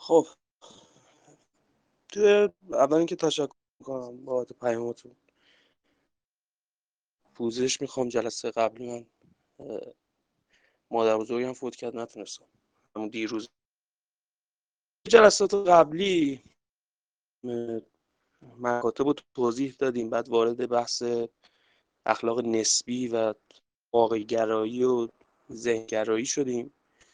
خب توی اول اینکه تشکر میکنم بابت پیامتون. پوزش میخوام، جلسه قبلی من مادر بزرگم فوت کرد، نتونستم. همون دیروز جلسات قبلی مکاتب رو توضیح دادیم، بعد وارد بحث اخلاق نسبی و واقع گرایی و ذهن گرایی شدیم.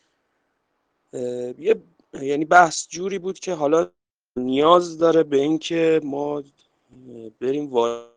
یعنی بحث جوری بود که حالا نیاز داره به این که ما بریم وارد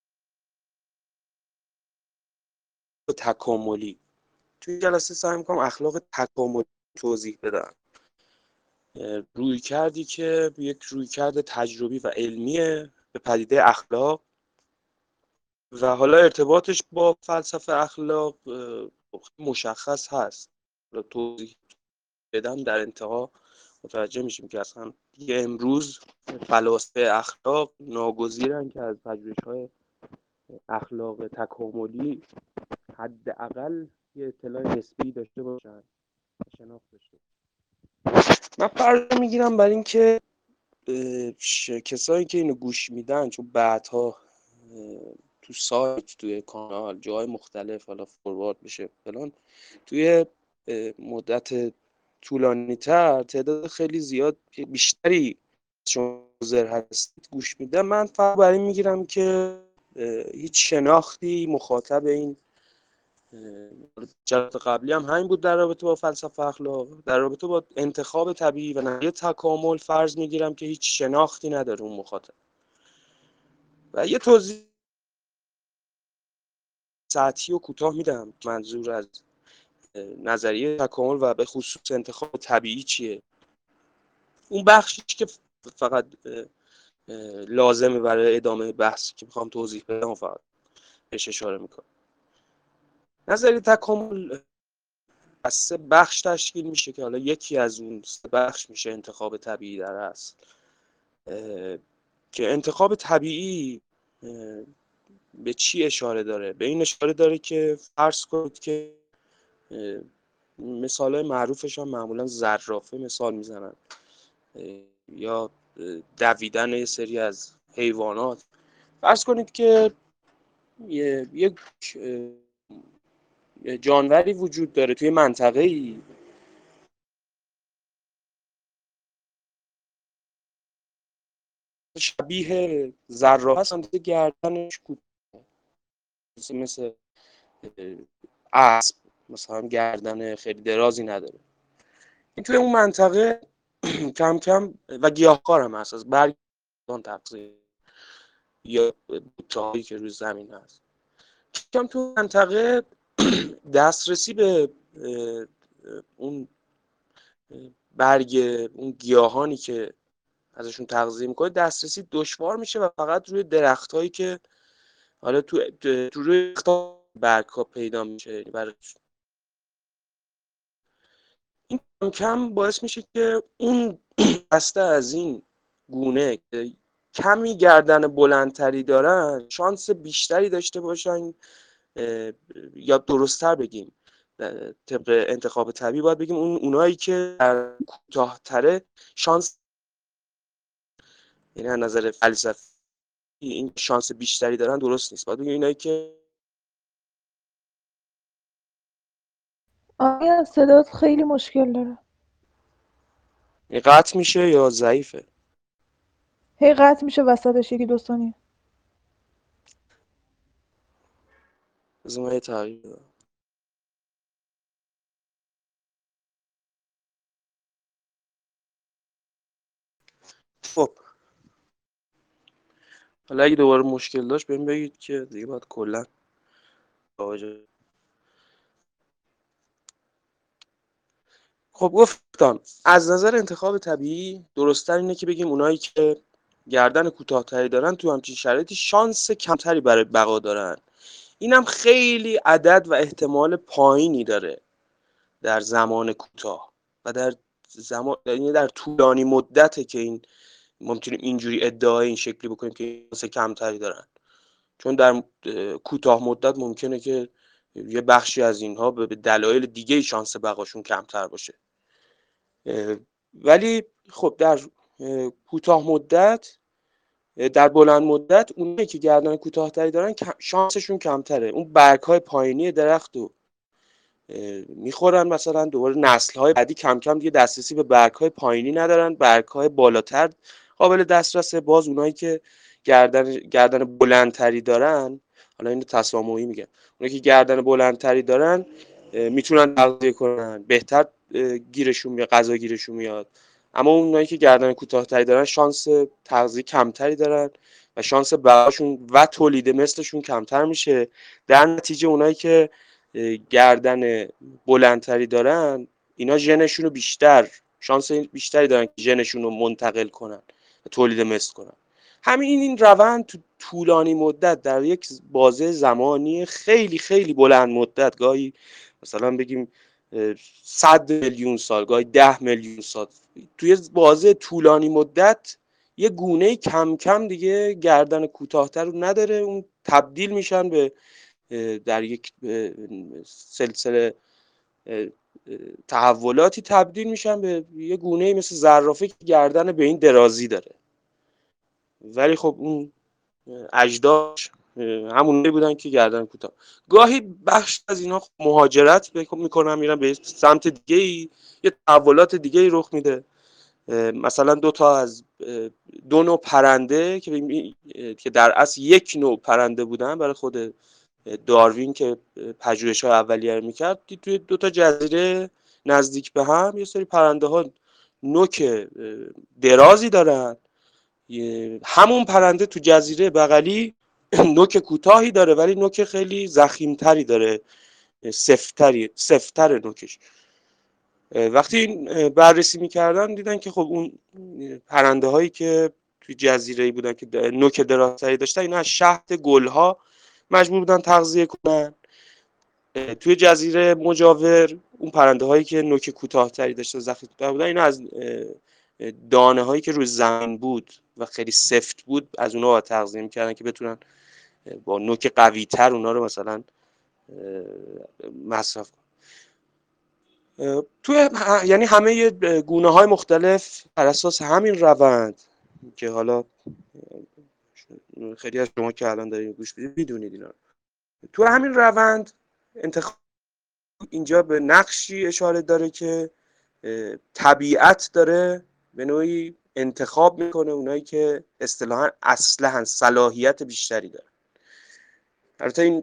تکاملی. توی جلسه سعی میکنم اخلاق تکاملی توضیح بدم. روی کردی که یک روی کرد تجربی و علمیه به پدیده اخلاق و حالا ارتباطش با فلسفه اخلاق مشخص هست. توضیح بدم در انتها متوجه میشیم که اصلا دیگه امروز فلاسفه اخلاق ناگزیرن که از پژوهش‌های اخلاق تکاملی حداقل یه اطلاع نسبی داشته باشن، شناخت داشته. من فرض میگیرم بر این که کسایی که اینو گوش میدن، چون بعدها تو سایت، توی کانال، جای مختلف حالا فوروارد بشه فلان، توی مدت طولانی تر تعداد خیلی زیاد بیشتری چون حاضر هست گوش میدن، من فرض بر این میگیرم که هیچ شناختی مخاطب این جلسه قبلی هم همین بود در رابطه با فلسفه اخلاق، در رابطه با انتخاب طبیعی و نحوه تکامل فرض میگیرم که هیچ شناختی نداره اون مخاطب. و یه توضیح سطحی و کوتاه میدم منظور از نظریه تکامل و به خصوص انتخاب طبیعی چیه. اون بخشی که فقط لازمه برای ادامه بحث که میخوام توضیح بدم فقط بهش اشاره میکنم. نظریه تکامل از 3 بخش تشکیل میشه که حالا یکی از اون 3 بخش میشه انتخاب طبیعی در اصل. که انتخاب طبیعی به چی اشاره داره؟ به این اشاره داره که فرض کنید که مثالای معروفش هم معمولا زرافه مثال میزنن یا دویدن یه سری از حیوانات. فرض کنید که یک جانوری وجود داره توی منطقه‌ای شبیه زرافه هستن، گردنش کوتاه مثل اسب، مثلا گردن خیلی درازی نداره. این توی اون منطقه کم کم و گیاهخوار هم هست، از برگ تغذیه یا بوته‌هایی که روی زمین هست. کم تو منطقه دسترسی به اون برگ اون گیاهانی که ازشون تغذیه میکنه دسترسی دشوار میشه و فقط روی درختایی که حالا تو روی برگ ها پیدا میشه. این کم کم باعث میشه که اون دسته از این گونه که کمی گردن بلندتری دارن شانس بیشتری داشته باشن، یا درست‌تر بگیم طبق انتخاب طبیعی باید بگیم اونایی که در کوتاه‌تره شانس، یعنی از نظر فلسفی این شانس بیشتری دارن درست نیست. باید بگیم اینایی که آیا صدات خیلی مشکل داره؟ قطع میشه یا ضعیفه. هی قطع میشه وسطش 1-2 ثانیه. بذار من یه تغییر بدم. خب حالا اگه دوباره مشکل داشت بهم بگید که دیگه باید کلا خب گفتم از نظر انتخاب طبیعی درست‌تر اینه که بگیم اونایی که گردن کوتاه‌تری دارن تو همچین شرایطی شانس کمتری برای بقا دارن. اینم خیلی عدد و احتمال پایینی داره در زمان کوتاه و در زمان، یعنی در طولانی مدته که این ما میتونیم اینجوری ادعای این شکلی بکنیم که شانس کمتری دارن. چون در کوتاه مدت ممکنه که یه بخشی از اینها به دلایل دیگه شانس بقاشون کمتر باشه. ولی خب در کوتاه مدت، در بلند مدت اونایی که گردن کوتاه‌تری دارن شانسشون کمتره. اون برگ‌های پایینی درخت رو میخورن، مثلا دوباره نسل‌های بعدی کم کم دیگه دسترسی به برگ‌های پایینی ندارن، برگ‌های بالاتر قابل دسترسه. باز اونایی که گردن بلندتری دارن، حالا اینو تسامحی میگم، اونایی که گردن بلندتری دارن میتونن تغذیه کنن، بهتر گیرشون میاد، غذا گیرشون میاد. اما اونایی که گردن کوتاه‌تری دارن شانس تغذیه کمتری دارن و شانس بقاشون و تولید مثلشون کمتر میشه. در نتیجه اونایی که گردن بلندتری دارن، اینا ژنشون رو شانس بیشتری دارن که ژنشون رو منتقل کنن و تولید مثل کنن. همین این روند تو طولانی مدت در یک بازه زمانی خیلی خیلی بلند مدت، گاهی مثلا بگیم 100 میلیون سال، گاهی 10 میلیون سال، توی بازه طولانی مدت یه گونه کم کم دیگه گردن کوتاه‌تر رو نداره، اون تبدیل میشن به در یک سلسله تحولاتی تبدیل میشن به یه گونه مثل زرافه که گردن به این درازی داره. ولی خب اون اجدادش همونایی بودن که گردن کوتاه. گاهی بخش از اینا مهاجرت میکنن، میرن به سمت دیگه ای، یه تحولات دیگه ای رخ میده. مثلا دو نوع پرنده که در اصل یک نوع پرنده بودن، برای خود داروین که پژوهش‌های اولیه رو میکرد، توی دو تا جزیره نزدیک به هم یه سری پرنده ها نوک درازی دارن، همون پرنده تو جزیره بغلی نوک کوتاهی داره ولی نوک خیلی ضخیم‌تری داره، سفت‌تر نوکش. وقتی این بررسی میکردن دیدن که خب اون پرنده هایی که توی جزیره‌ای بودن که نوک درازتری داشتن، اینا از شهد گلها مجبور بودن تغذیه کنن. توی جزیره مجاور اون پرنده هایی که نوک کوتاهتری داشتن، ضخیم‌تر بودن، اینا از دانه هایی که روی زمین بود و خیلی سفت بود از اونها تغذیه میکردن که بتونن با نوک قوی تر اونا رو مثلا مصرف کنن. یعنی همه گونه های مختلف بر اساس همین روند که حالا خیلی از شما که الان دارین گوش میدید میدونید اینا، تو همین روند انتخاب اینجا به نقشی اشاره داره که طبیعت داره به نوعی انتخاب میکنه اونایی که اصطلاحاً اصلحاً صلاحیت بیشتری دارن. البته این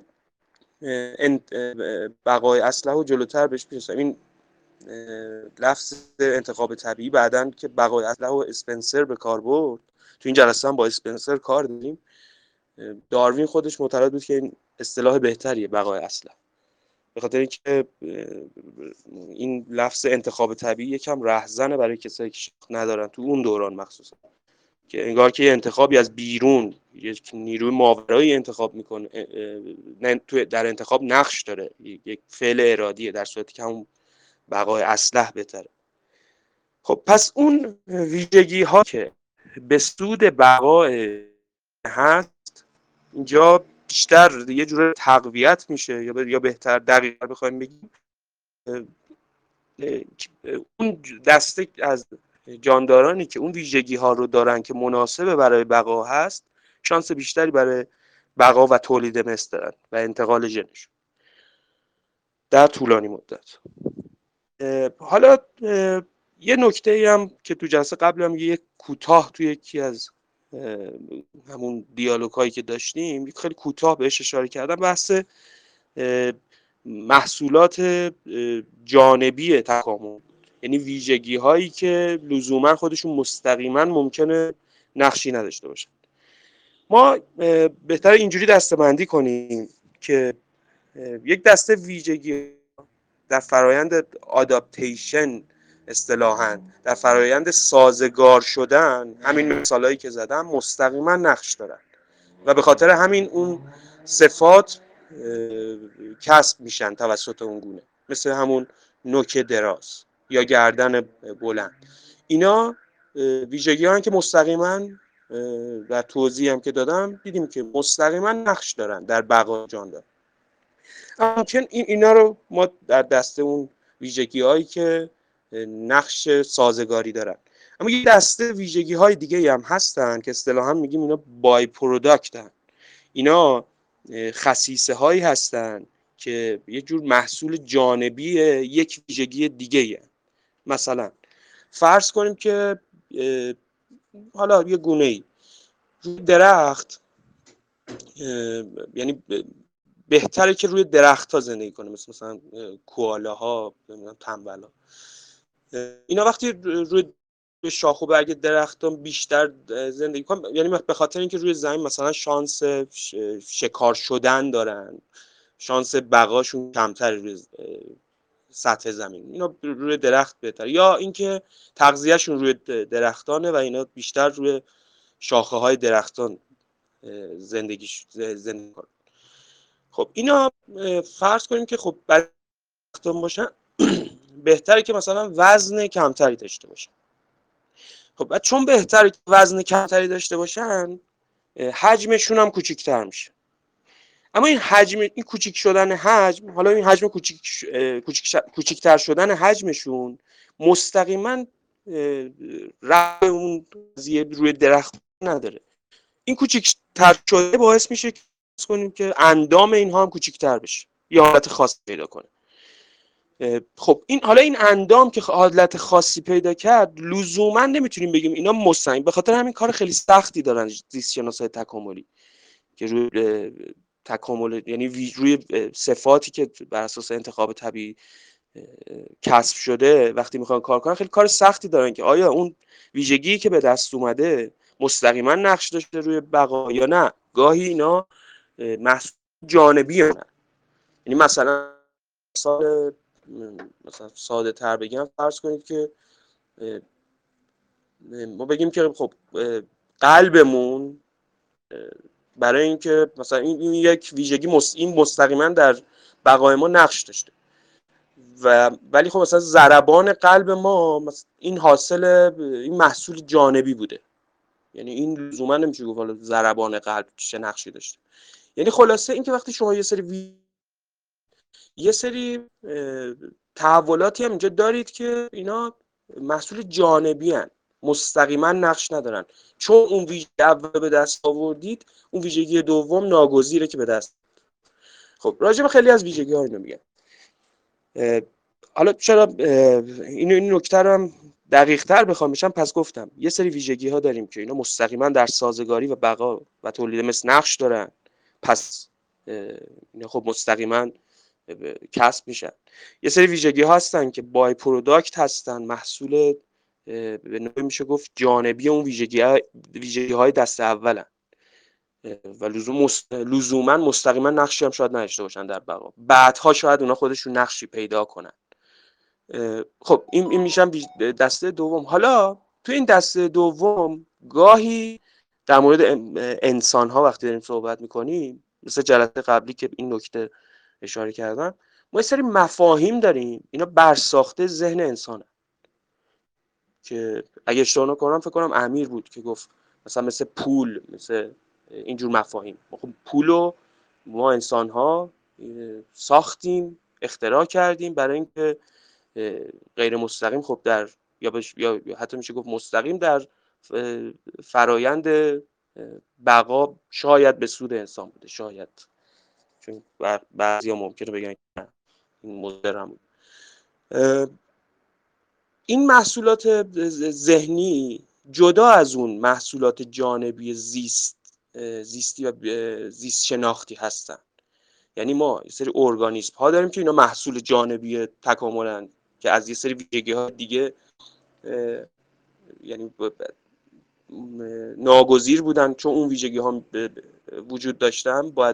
بقای اصلح و جلوتر بهش میرسم. این لفظ انتخاب طبیعی بعدن که بقای اصلح و اسپنسر به کار برد، تو این جلسه هم با اسپنسر کار داریم، داروین خودش معتقد بود که این اصطلاح بهتریه، بقای اصلح، به خاطر اینکه این لفظ انتخاب طبیعی یکم رهزنه برای کسایی که شناخت ندارن تو اون دوران مخصوصا، که انگار که انتخابی از بیرون، یک نیروی ماورایی انتخاب میکنه، در انتخاب نقش داره، یک فعل ارادیه، در صورتی که همون بقای اصلح بهتره. خب پس اون ویژگی ها که به سود بقای هست اینجا بیشتر یه جور تقویت میشه، یا بهتر دقیق بخوایم بگیم اون دسته از جاندارانی که اون ویژگی ها رو دارن که مناسب برای بقا هست، شانس بیشتری برای بقا و تولید مثل دارن و انتقال ژنشون در طولانی مدت. حالا یه نکته هم که تو جلسه قبل هم یه کوتاه توی یکی از همون دیالوگ هایی که داشتیم خیلی کوتاه بهش اشاره کردم، بحث محصولات جانبی تکامل، یعنی ویژگی هایی که لزوما خودشون مستقیما ممکنه نقشی نداشته باشن. ما بهتر اینجوری دسته‌بندی کنیم که یک دسته ویژگی در فرایند آداپتیشن، اصطلاحاً در فرایند سازگار شدن، همین مثالایی که زدم مستقیما نقش دارن و به خاطر همین اون صفات کسب میشن توسط اون گونه، مثل همون نوک دراز یا گردن بلند. اینا ویژگی هایی که مستقیما در توضیح هم که دادم دیدیم که مستقیما نقش دارن در بقا جاندار. ممکن اینا رو ما در دسته اون ویژگی هایی که نقش سازگاری دارن. اما یه دسته ویژگی های دیگه هم هستن که اصطلاحا میگیم اینا بای پروداکتن. اینا خصیصه هایی هستن که یه جور محصول جانبی یک ویژگی دیگه هستن. مثلا فرض کنیم که حالا یه گونه ای روی درخت، یعنی بهتره که روی درخت ها زندگی کنه، مثلا کوالاها، تنبلا، اینا وقتی روی شاخ و برگ درختان بیشتر زندگی کنن، یعنی به خاطر اینکه روی زمین مثلا شانس شکار شدن دارن، شانس بقاشون کمتر روی سطح زمین، اینا روی درخت بهتر، یا اینکه تغذیهشون روی درختانه و اینا بیشتر روی شاخه های درختان زندگی کنن. خب اینا فرض کنیم که خب برای درختان باشن بهتره که مثلا وزن کمتری داشته باشن. خب چون بهتره که وزن کمتری داشته باشن، حجمشون هم کوچیک‌تر میشه. اما این حجم، این کوچیک شدن حجم، حالا این حجم کوچیک‌تر شدن حجمشون مستقیما ربط اون قضیه روی درخت نداره. این کوچیک‌تر شده باعث میشه که اندام اینها هم کوچیک‌تر بشه، یا حالت خاص پیدا کنه. خب این حالا این اندام که حالت خاصی پیدا کرد، لزوما نمیتونیم بگیم اینا مستقیم، به خاطر همین کار خیلی سختی دارن زیست‌شناسای تکاملی که روی تکامل، یعنی روی صفاتی که بر اساس انتخاب طبیعی کسب شده وقتی میخوان کار کنن، خیلی کار سختی دارن که آیا اون ویژگی که به دست اومده مستقیما نقش داشته روی بقا یا نه. گاهی اینا محصول جانبی هستن. یعنی مثلا ساده تر بگم، فرض کنید که ما بگیم که خب قلبمون برای اینکه مثلا این یک ویژگی این مستقیما در بقای ما نقش داشته، ولی خب مثلا ضربان قلب ما این حاصل این محصول جانبی بوده. یعنی این لزوما نمیشه گفت حالا ضربان قلب چه نقشی داشته. یعنی خلاصه اینکه وقتی شما یه سری تحولاتی هم اینجا دارید که اینا محصول جانبی هن، مستقیما نقش ندارن. چون اون ویژگی اول به دست آوردید، اون ویژگی دوم ناگزیره که به دست. خب راجع به خیلی از ویژگی ها اینو میگم. حالا چرا این نکته رو هم دقیق تر بخوام بشم، پس گفتم یه سری ویژگی ها داریم که اینا مستقیما در سازگاری و بقا و تولید مثل نقش دارن، پس اینا خب مستقیما کسب میشن. یه سری ویژگی ها هستن که بای پروداکت هستن، محصول به نوعی میشه گفت جانبی اون ویژگی های دست اولن و لزوما مستقیما نقشی هم شاید نداشته باشن در بقا، بعدها شاید اونا خودشون نقشی پیدا کنن. خب این میشن دسته دوم. حالا تو این دسته دوم گاهی در مورد انسان ها وقتی داریم صحبت میکنیم، مثل جلسه قبلی که این نکته اشاره کردم، ما یه سری مفاهیم داریم، اینا برساخته ذهن انسانه که اگه اشتباه نکنم فکر کنم امیر بود که گفت مثلا مثل پول، مثل اینجور مفاهیم. خب پولو ما انسان ها ساختیم، اختراع کردیم برای اینکه غیر مستقیم خب در یا حتی میشه گفت مستقیم در فرایند بقا شاید به سود انسان بوده، شاید، چون بعضیا ممکنه بگن این مضر هم بود. این محصولات ذهنی جدا از اون محصولات جانبی زیستی و زیست شناختی هستن. یعنی ما یه سری ارگانیسم ها داریم که اینا محصول جانبی تکاملن که از یه سری ویژگی ها دیگه یعنی ناگزیر بودن، چون اون ویژگی ها وجود داشتن باید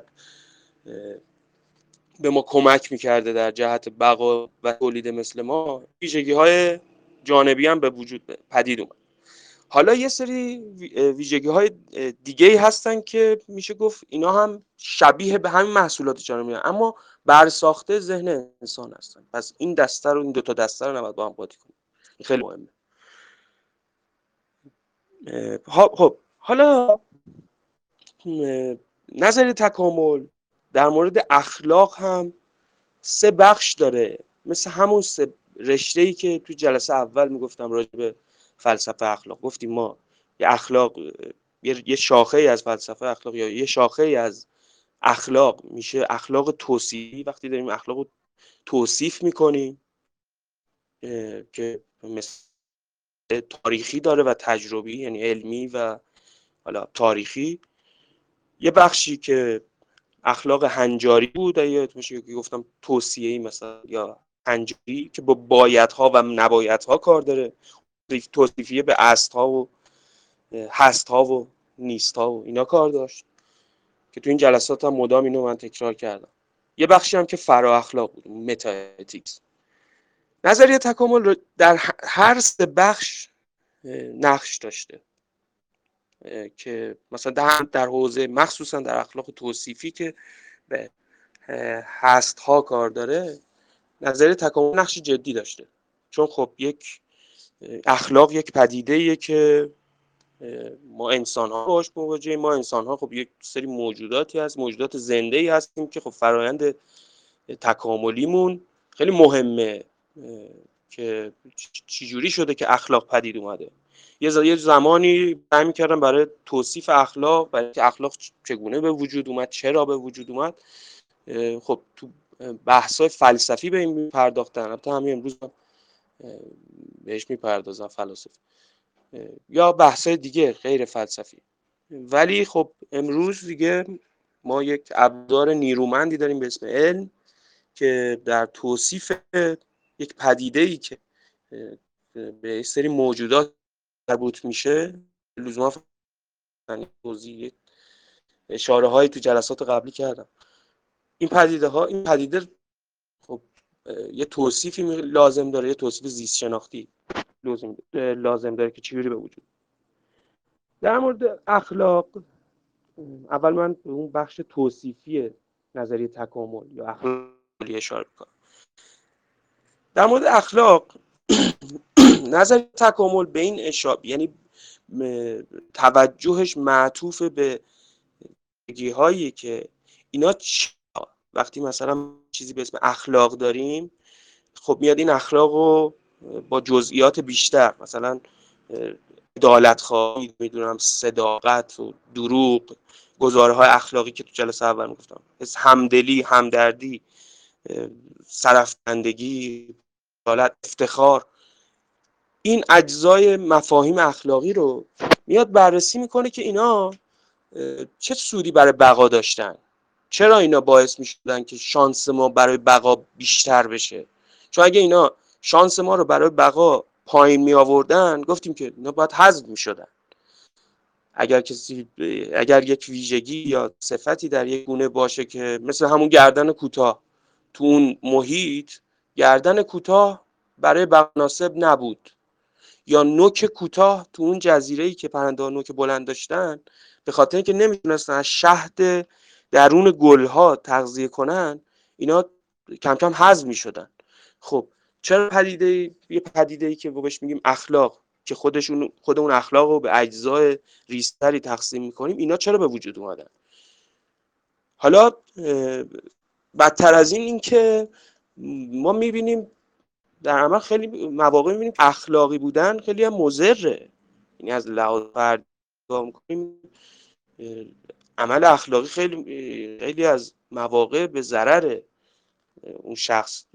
به ما کمک میکرده در جهت بقا و تولید مثل ما. ویژگی های جانبی هم به وجود پدید اومد. حالا یه سری ویژگی های دیگه هستن که میشه گفت اینا هم شبیه به همین محصولات جانبی هستن، اما برساخته ذهن انسان هستن. پس این دو تا دسته رو نباید با هم قاطی کنیم، خیلی مهمه. خب حالا نظریه تکامل در مورد اخلاق هم 3 بخش داره، مثل همون رشته‌ای که تو جلسه اول میگفتم راجع به فلسفه اخلاق، گفتیم ما یه اخلاق، یه شاخه از فلسفه اخلاق یا یه شاخه از اخلاق میشه اخلاق توصیفی. وقتی داریم اخلاق رو توصیف میکنیم که مثل تاریخی داره و تجربی، یعنی علمی و حالا تاریخی. یه بخشی که اخلاق هنجاری بود، یادت میشه که گفتم توصیه‌ای مثلا یا هنجاری که با بایدها و نبایدها کار داره، توصیفیه به استها و هستها و نیستها و اینا کار داشت که تو این جلسات هم مدام اینو من تکرار کردم. یه بخشی هم که فرا اخلاق بود، متا اتیکس. نظریه تکامل رو در هر سه بخش نقش داشته که مثلا در حوزه مخصوصا در اخلاق توصیفی که به هست‌ها کار داره، نظریه تکامل نقش جدی داشته. چون خب یک اخلاق یک پدیده‌ایه که ما انسان‌ها باهاش مواجهیم. ما انسان‌ها خب یک سری موجوداتی هست، موجودات زنده‌ای هستیم که خب فرایند تکاملیمون خیلی مهمه که چجوری شده که اخلاق پدید اومده. یه زمانی سعی می‌کردم برای توصیف اخلاق، برای که اخلاق چگونه به وجود اومد، چرا به وجود اومد، خب تو بحث‌های فلسفی به این پرداختن. البته همین امروز بهش میپردازن فلاسفه یا بحث‌های دیگه غیر فلسفی. ولی خب امروز دیگه ما یک ابزار نیرومندی داریم به اسم علم که در توصیف یک پدیده‌ای که به سری موجودات مربوط میشه، لزوما توضیح اشاره‌هایی تو جلسات قبلی کردم. این پدیده خب یه توصیفی لازم داره، یه توصیف زیست شناختی لازم داره که چجوری به وجود. در مورد اخلاق، اول من به اون بخش توصیفی نظریه تکامل یا اخلاقی اشاره میکنم. در مورد اخلاق نظریه تکامل به این اشاره، یعنی توجهش معطوف به ویژگی‌هایی که اینا وقتی مثلا چیزی به اسم اخلاق داریم، خب میاد این اخلاق رو با جزئیات بیشتر، مثلا عدالت‌خواهی، میدونم صداقت و دروغ، گزاره‌های اخلاقی که تو جلسه اول میگفتم، همدلی، همدردی، سرفکندگی، عدالت، افتخار، این اجزای مفاهیم اخلاقی رو میاد بررسی میکنه که اینا چه سودی برای بقا داشتن، چرا اینا باعث میشدن که شانس ما برای بقا بیشتر بشه. چون اگه اینا شانس ما رو برای بقا پایین می آوردن، گفتیم که اینا باید حذف میشدن. اگر یک ویژگی یا صفتی در یک گونه باشه که مثل همون گردن کوتاه، تو اون محیط گردن کوتاه برای بقا مناسب نبود، یا نوک کوتاه تو اون جزیره‌ای که پرنده‌ها نوک بلند داشتن، به خاطر اینکه نمیتونستن از شهد درون گلها تغذیه کنن، اینا کم کم هضم میشدن. خب چرا یه پدیده‌ای که بهش میگیم اخلاق، که خود اون اخلاق رو به اجزای ریزتری تقسیم میکنیم، اینا چرا به وجود اومدن؟ حالا بدتر از این که ما میبینیم در عمل خیلی مواقع میبینیم اخلاقی بودن خیلی هم مضره. یعنی از لحاظ فردی نگاه می‌کنیم، عمل اخلاقی خیلی از مواقع به ضرر اون شخص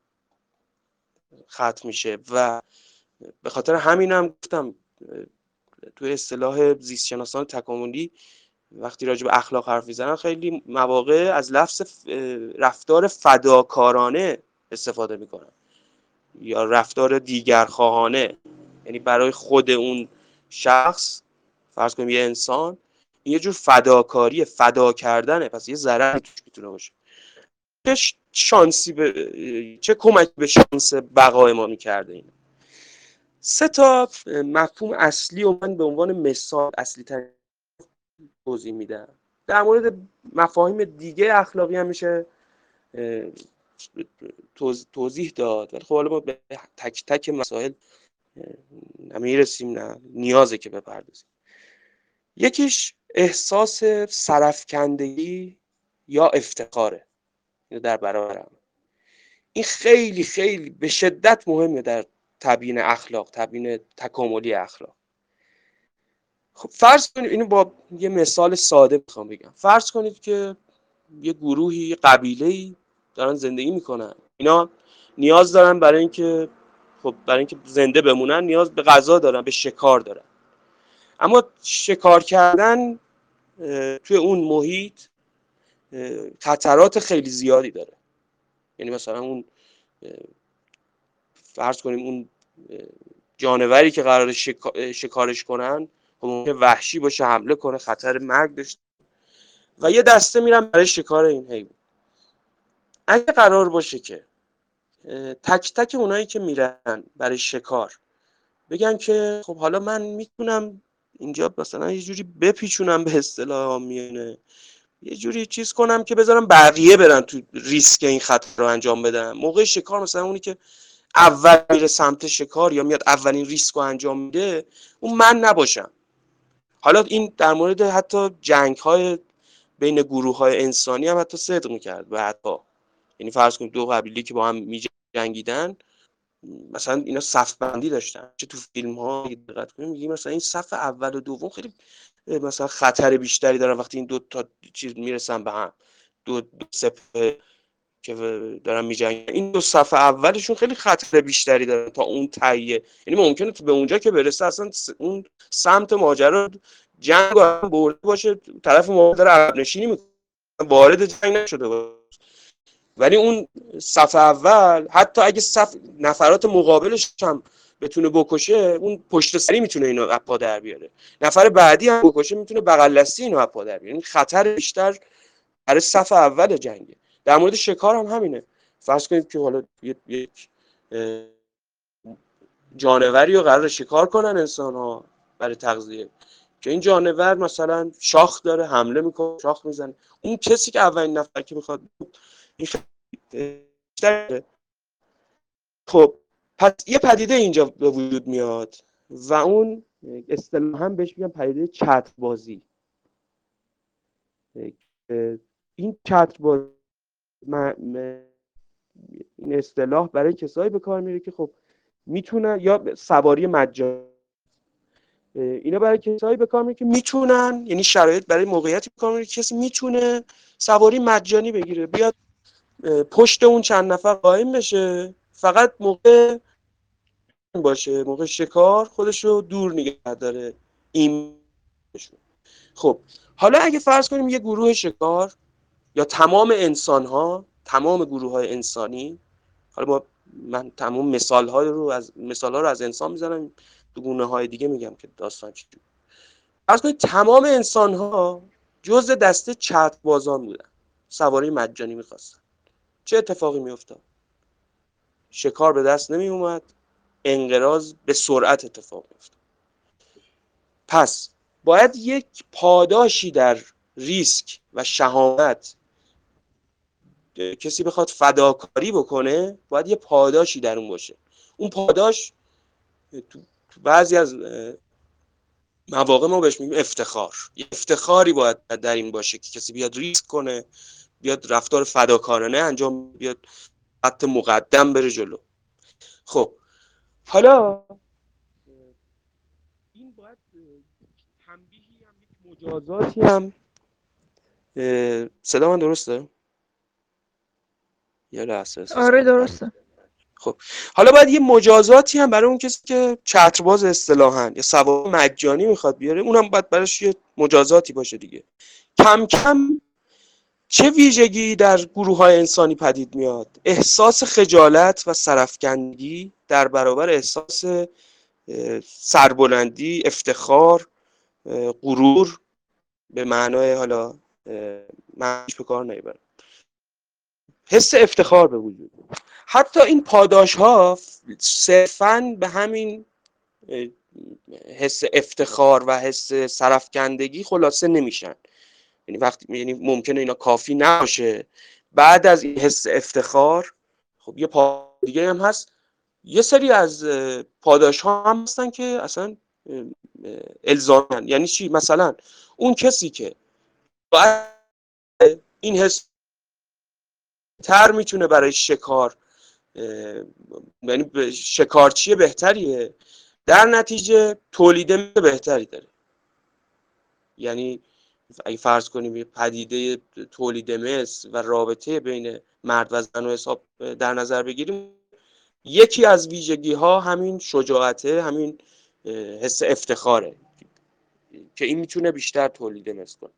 ختم میشه. و به خاطر همین هم گفتم توی اصطلاح زیست شناسان تکاملی وقتی راجع به اخلاق حرف میزنن، خیلی مواقع از لفظ رفتار فداکارانه استفاده میکنن یا رفتار دیگرخواهانه. یعنی برای خود اون شخص، فرض کنیم یه انسان، این یه جور فداکاری، فدا کردنه، پس یه ضرری توش میتونه باشه. چه کمک به شانس بقای ما میکرده این؟ 3 تا مفهوم اصلی و من به عنوان مثال اصلی تر توضیح میدم. در مورد مفاهیم دیگه اخلاقی هم میشه توضیح داد، ولی خب حالا ما به تک تک مسائل نمیرسیم، نه نیازه که بپردازیم. یکیش احساس سرفکندگی یا افتخاره در برابر هم. این خیلی خیلی به شدت مهمه در تبیین اخلاق، تبیین تکاملی اخلاق. خب فرض کنید، اینو با یه مثال ساده میخوام بگم، فرض کنید که یه گروهی، قبیله‌ای دارن زندگی میکنن. اینا نیاز دارن برای اینکه زنده بمونن، نیاز به غذا دارن، به شکار دارن. اما شکار کردن توی اون محیط خطرات خیلی زیادی داره. یعنی مثلا اون فرض کنیم اون جانوری که قراره شکارش کنن ممکنه وحشی باشه، حمله کنه، خطر مرگ داشته و یه دسته میرن برای شکار این حیوان. اگه قرار باشه که تک تک اونایی که میرن برای شکار بگن که خب حالا من میتونم اینجا مثلا یه جوری بپیچونم، به اصطلاح عامیانه یه جوری چیز کنم که بذارم بقیه برن تو ریسک این خطر رو انجام بدن، موقع شکار مثلا اونی که اول میره سمت شکار یا میاد اولین ریسک رو انجام میده اون من نباشم. حالا این در مورد حتی جنگ‌های بین گروه‌های انسانی هم حتی صدق می‌کرد بعدها. یعنی فرض کنید دو قبیله که با هم می‌جنگیدن، مثلا اینا صف بندی داشتن. چه تو فیلم‌ها دقت کنید میگیم مثلا این صف اول و دوم خیلی مثلا خطر بیشتری دارن وقتی این دو تا چیز میرسن به هم، دو سپه که دارن میجنگن، این دو صف اولشون خیلی خطر بیشتری دارن تا اون تهیه. یعنی ممکنه به اونجا که برسه اصلا اون سمت ماجرا جنگ رو برده باشه، طرف مقابل داره عقب نشینی میکنه، وارد جنگ نشده باشه، ولی اون صف اول حتی اگه صف نفرات مقابلش هم بتونه بکشه، اون پشت سری میتونه اینو از پا در بیاره، نفر بعدی هم بکشه میتونه بغل دستی اینو از پا در بیاره. یعنی خطر بیشتر برای صف اول جنگه. در مورد شکار هم همینه. فرض کنید که حالا یک جانوری رو قرار شکار کنن انسان‌ها برای تغذیه، که این جانور مثلا شاخ داره، حمله میکنه، شاخ میزنه، اون کسی که اولین نفر که میخواد این بیشتر. خب پس یه پدیده اینجا به وجود میاد و اون اصطلاحاً بهش میگن پدیده چتربازی. این چتربازی این اصطلاح برای کسایی به کار میره که خب میتونن، یا سواری مجانی، اینا برای کسایی به کار میره که میتونن، یعنی شرایط برای موقعیتی به کار میره که کسی میتونه سواری مجانی بگیره، بیاد پشت اون چند نفر قایم بشه، فقط موقع باشه، موقع شکار خودشو دور نگه داره این. خب حالا اگه فرض کنیم یه گروه شکار یا تمام انسان‌ها، تمام گروه‌های انسانی، حالا من تمام مثال‌ها رو از انسان میزنم، تو گونه‌های دیگه میگم که داستان چی بود. فرض کنید تمام انسان‌ها جزء دسته چتربازان بودن، سواری مجانی می‌خواستن. چه اتفاقی می‌افتاد؟ شکار به دست نمی اومد، انقراض به سرعت اتفاق می‌افتاد. پس باید یک پاداشی در ریسک و شهامت، کسی بخواد فداکاری بکنه باید یه پاداشی در اون باشه. اون پاداش تو بعضی از مواقع ما بهش میگیم افتخار. یه افتخاری باید در این باشه که کسی بیاد ریسک کنه، بیاد رفتار فداکارانه انجام، بیاد خط مقدم بره جلو. خب حالا این باید تنبیهی هم، یک مجازاتی هم، صدا من درسته؟ یه لحظه آره درسته. خب حالا باید یه مجازاتی هم برای اون کسی که چترباز اصطلاحاً یا سوار مجانی میخواد بیاره، اونم باید براش یه مجازاتی باشه دیگه. کم کم چه ویژگی در گروه‌های انسانی پدید میاد؟ احساس خجالت و سرفکندگی در برابر احساس سربلندی، افتخار، غرور، به معنای حالا معنیش به کار نمیبرم، حس افتخار به وجود میاد. حتی این پاداش ها صرفاً به همین حس افتخار و حس سرفکندگی خلاصه نمیشن. یعنی ممکنه اینا کافی نباشه. بعد از این حس افتخار خب یه دیگه هم هست، یه سری از پاداش ها هم هستن که اصلا الزامن. یعنی چی؟ مثلا اون کسی که این حس تر میتونه برای شکار یعنی شکارچی بهتریه، در نتیجه تولید مثل بهتری داره. یعنی اگه فرض کنیم پدیده تولید مثل و رابطه بین مرد و زن رو حساب در نظر بگیریم، یکی از ویژگی ها همین شجاعته، همین حس افتخاره که این میتونه بیشتر تولید مثل کنه.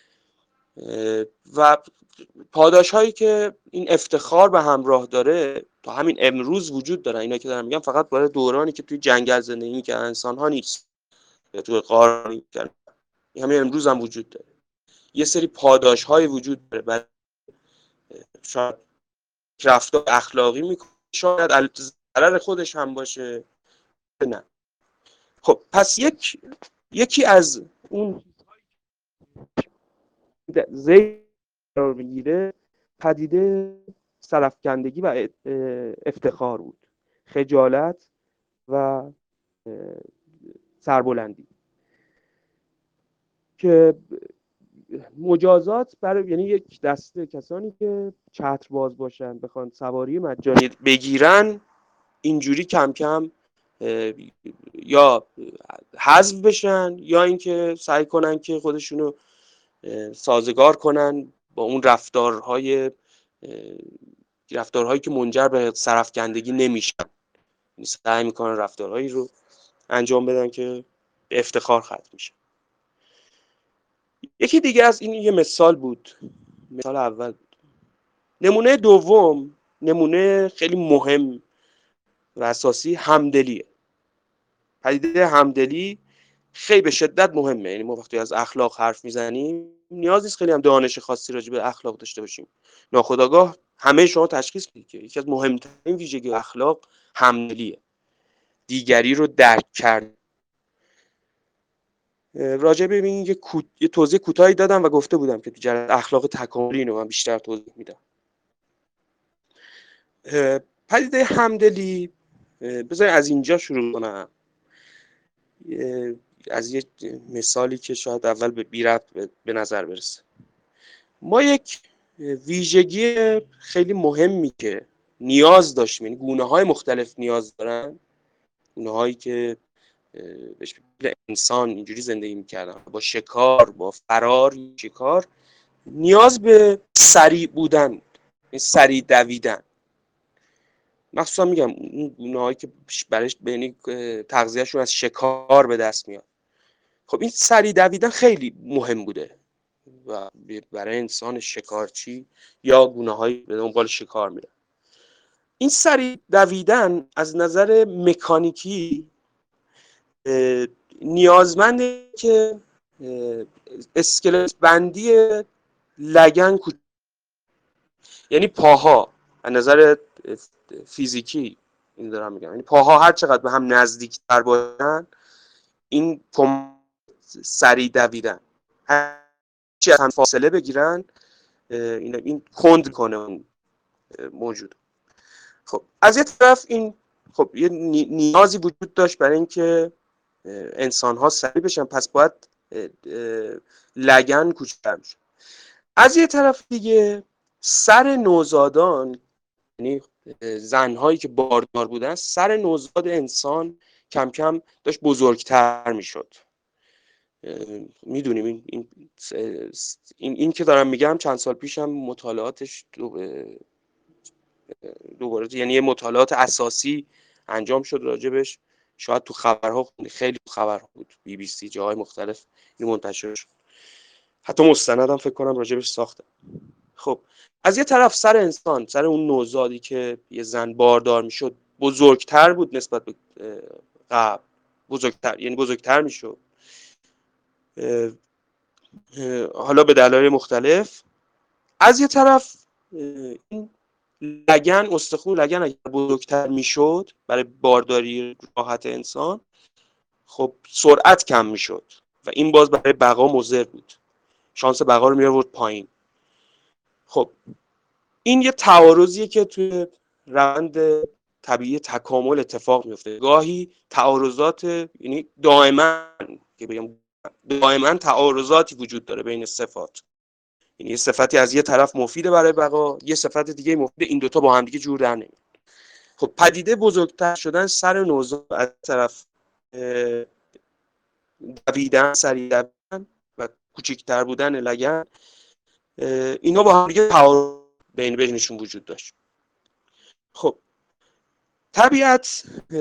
و پاداش هایی که این افتخار به همراه داره تا همین امروز وجود دارن. اینا که دارم میگم فقط برای دورانی که توی جنگل زندگی میکنن انسان ها نیست، یا توی غار میکنن، همین امروز هم وجود داره. یه سری پاداش های وجود داره برای شاید رفتار اخلاقی میکنه، شاید ضرر خودش هم باشه، نه. خب پس یکی از اون زیر قرار میگیره پدیده سرافکندگی و افتخار بود، خجالت و سربلندی، که مجازات برای یعنی یک دسته کسانی که چترباز باشن بخوان سواری مجانی بگیرن، اینجوری کم کم یا حذف بشن یا اینکه سعی کنن که خودشونو سازگار کنن با اون رفتارهایی که منجر به سرافکندگی نمیشن. سعی میکنن رفتارهایی رو انجام بدن که به افتخار ختم میشه. یکی دیگه از این یه مثال بود، مثال اول بود. نمونه دوم، نمونه خیلی مهم و اساسی، همدلیه. پدیده همدلی خیلی به شدت مهمه. یعنی ما وقتی از اخلاق حرف میزنیم نیاز نیست خیلی هم دانش خاصی راجع به اخلاق داشته باشیم. ناخودآگاه همه شما تشخیص میدید که یکی از مهمترین ویژگی اخلاق همدلیه، دیگری رو درک کرد. راجع به این یه توضیح کوتاهی دادم و گفته بودم که تو جریان اخلاق تکاملی اینو من بیشتر توضیح میدم. پدیده همدلی، بذارید از اینجا شروع کنم، از یه مثالی که شاید اول به بی ربط به نظر برسه. ما یک ویژگی خیلی مهمی که نیاز داشتیم، یعنی گونه‌های مختلف نیاز دارن، گونه‌هایی که بهش انسان اینجوری زندگی می‌کردن، با شکار، با فرار، شکار، نیاز به سریع بودن، سریع دویدن. مخصوصا میگم اون گونه‌هایی که برای تغذیه‌شون از شکار به دست میاد. خب این سریع دویدن خیلی مهم بوده و برای انسان شکارچی یا گونه‌هایی به دنبال شکار میرن. این سریع دویدن از نظر مکانیکی نیازمنده که اسکلت بندی لگن یعنی پاها از نظر فیزیکی این دارم میگم، یعنی پاها هر چقدر به هم نزدیکتر باشن این سریع دویدن، هر چی از هم فاصله بگیرن این کند کنه اون موجود. خب از یه طرف این خب یه نیازی وجود داشت برای اینکه انسان ها سریع بشن، پس باید لگن کوچکتر بشه. از یه طرف دیگه سر نوزادان، یعنی زنهایی که باردار بودن، سر نوزاد انسان کم کم داشت بزرگتر میشد. میدونیم این که دارم میگم چند سال پیش هم مطالعاتش دوباره یعنی یه مطالعات اساسی انجام شد راجبش، شاید تو خبرها، خیلی تو خبرها بود، BBC، جاهای مختلف این منتشر شد، حتی مستندم فکر کنم راجبش ساختم. خب از یه طرف سر انسان، سر اون نوزادی که یه زن باردار میشد بزرگتر بود نسبت به قبل، بزرگتر میشد، حالا به دلایل مختلف. از یه طرف این لگن، استخون لگن اگر بزرگتر میشد برای بارداری راحت انسان، خب سرعت کم میشد و این باز برای بقا مضر بود، شانس بقا رو میآورد پایین. خب این یه تعارضیه که توی روند طبیعی تکامل اتفاق میفته. گاهی تعارضات، یعنی دائما تعارضاتی وجود داره بین صفات، یعنی یه صفتی از یه طرف مفیده برای بقا، یه صفت دیگه مفیده، این دوتا با هم دیگه جور در نمیاد. خب پدیده بزرگتر شدن سر نوزاد از طرف دویدن، سریع دویدن و کوچکتر بودن لگن، اینا با هم دیگه تعارض بینشون وجود داشت. خب طبیعت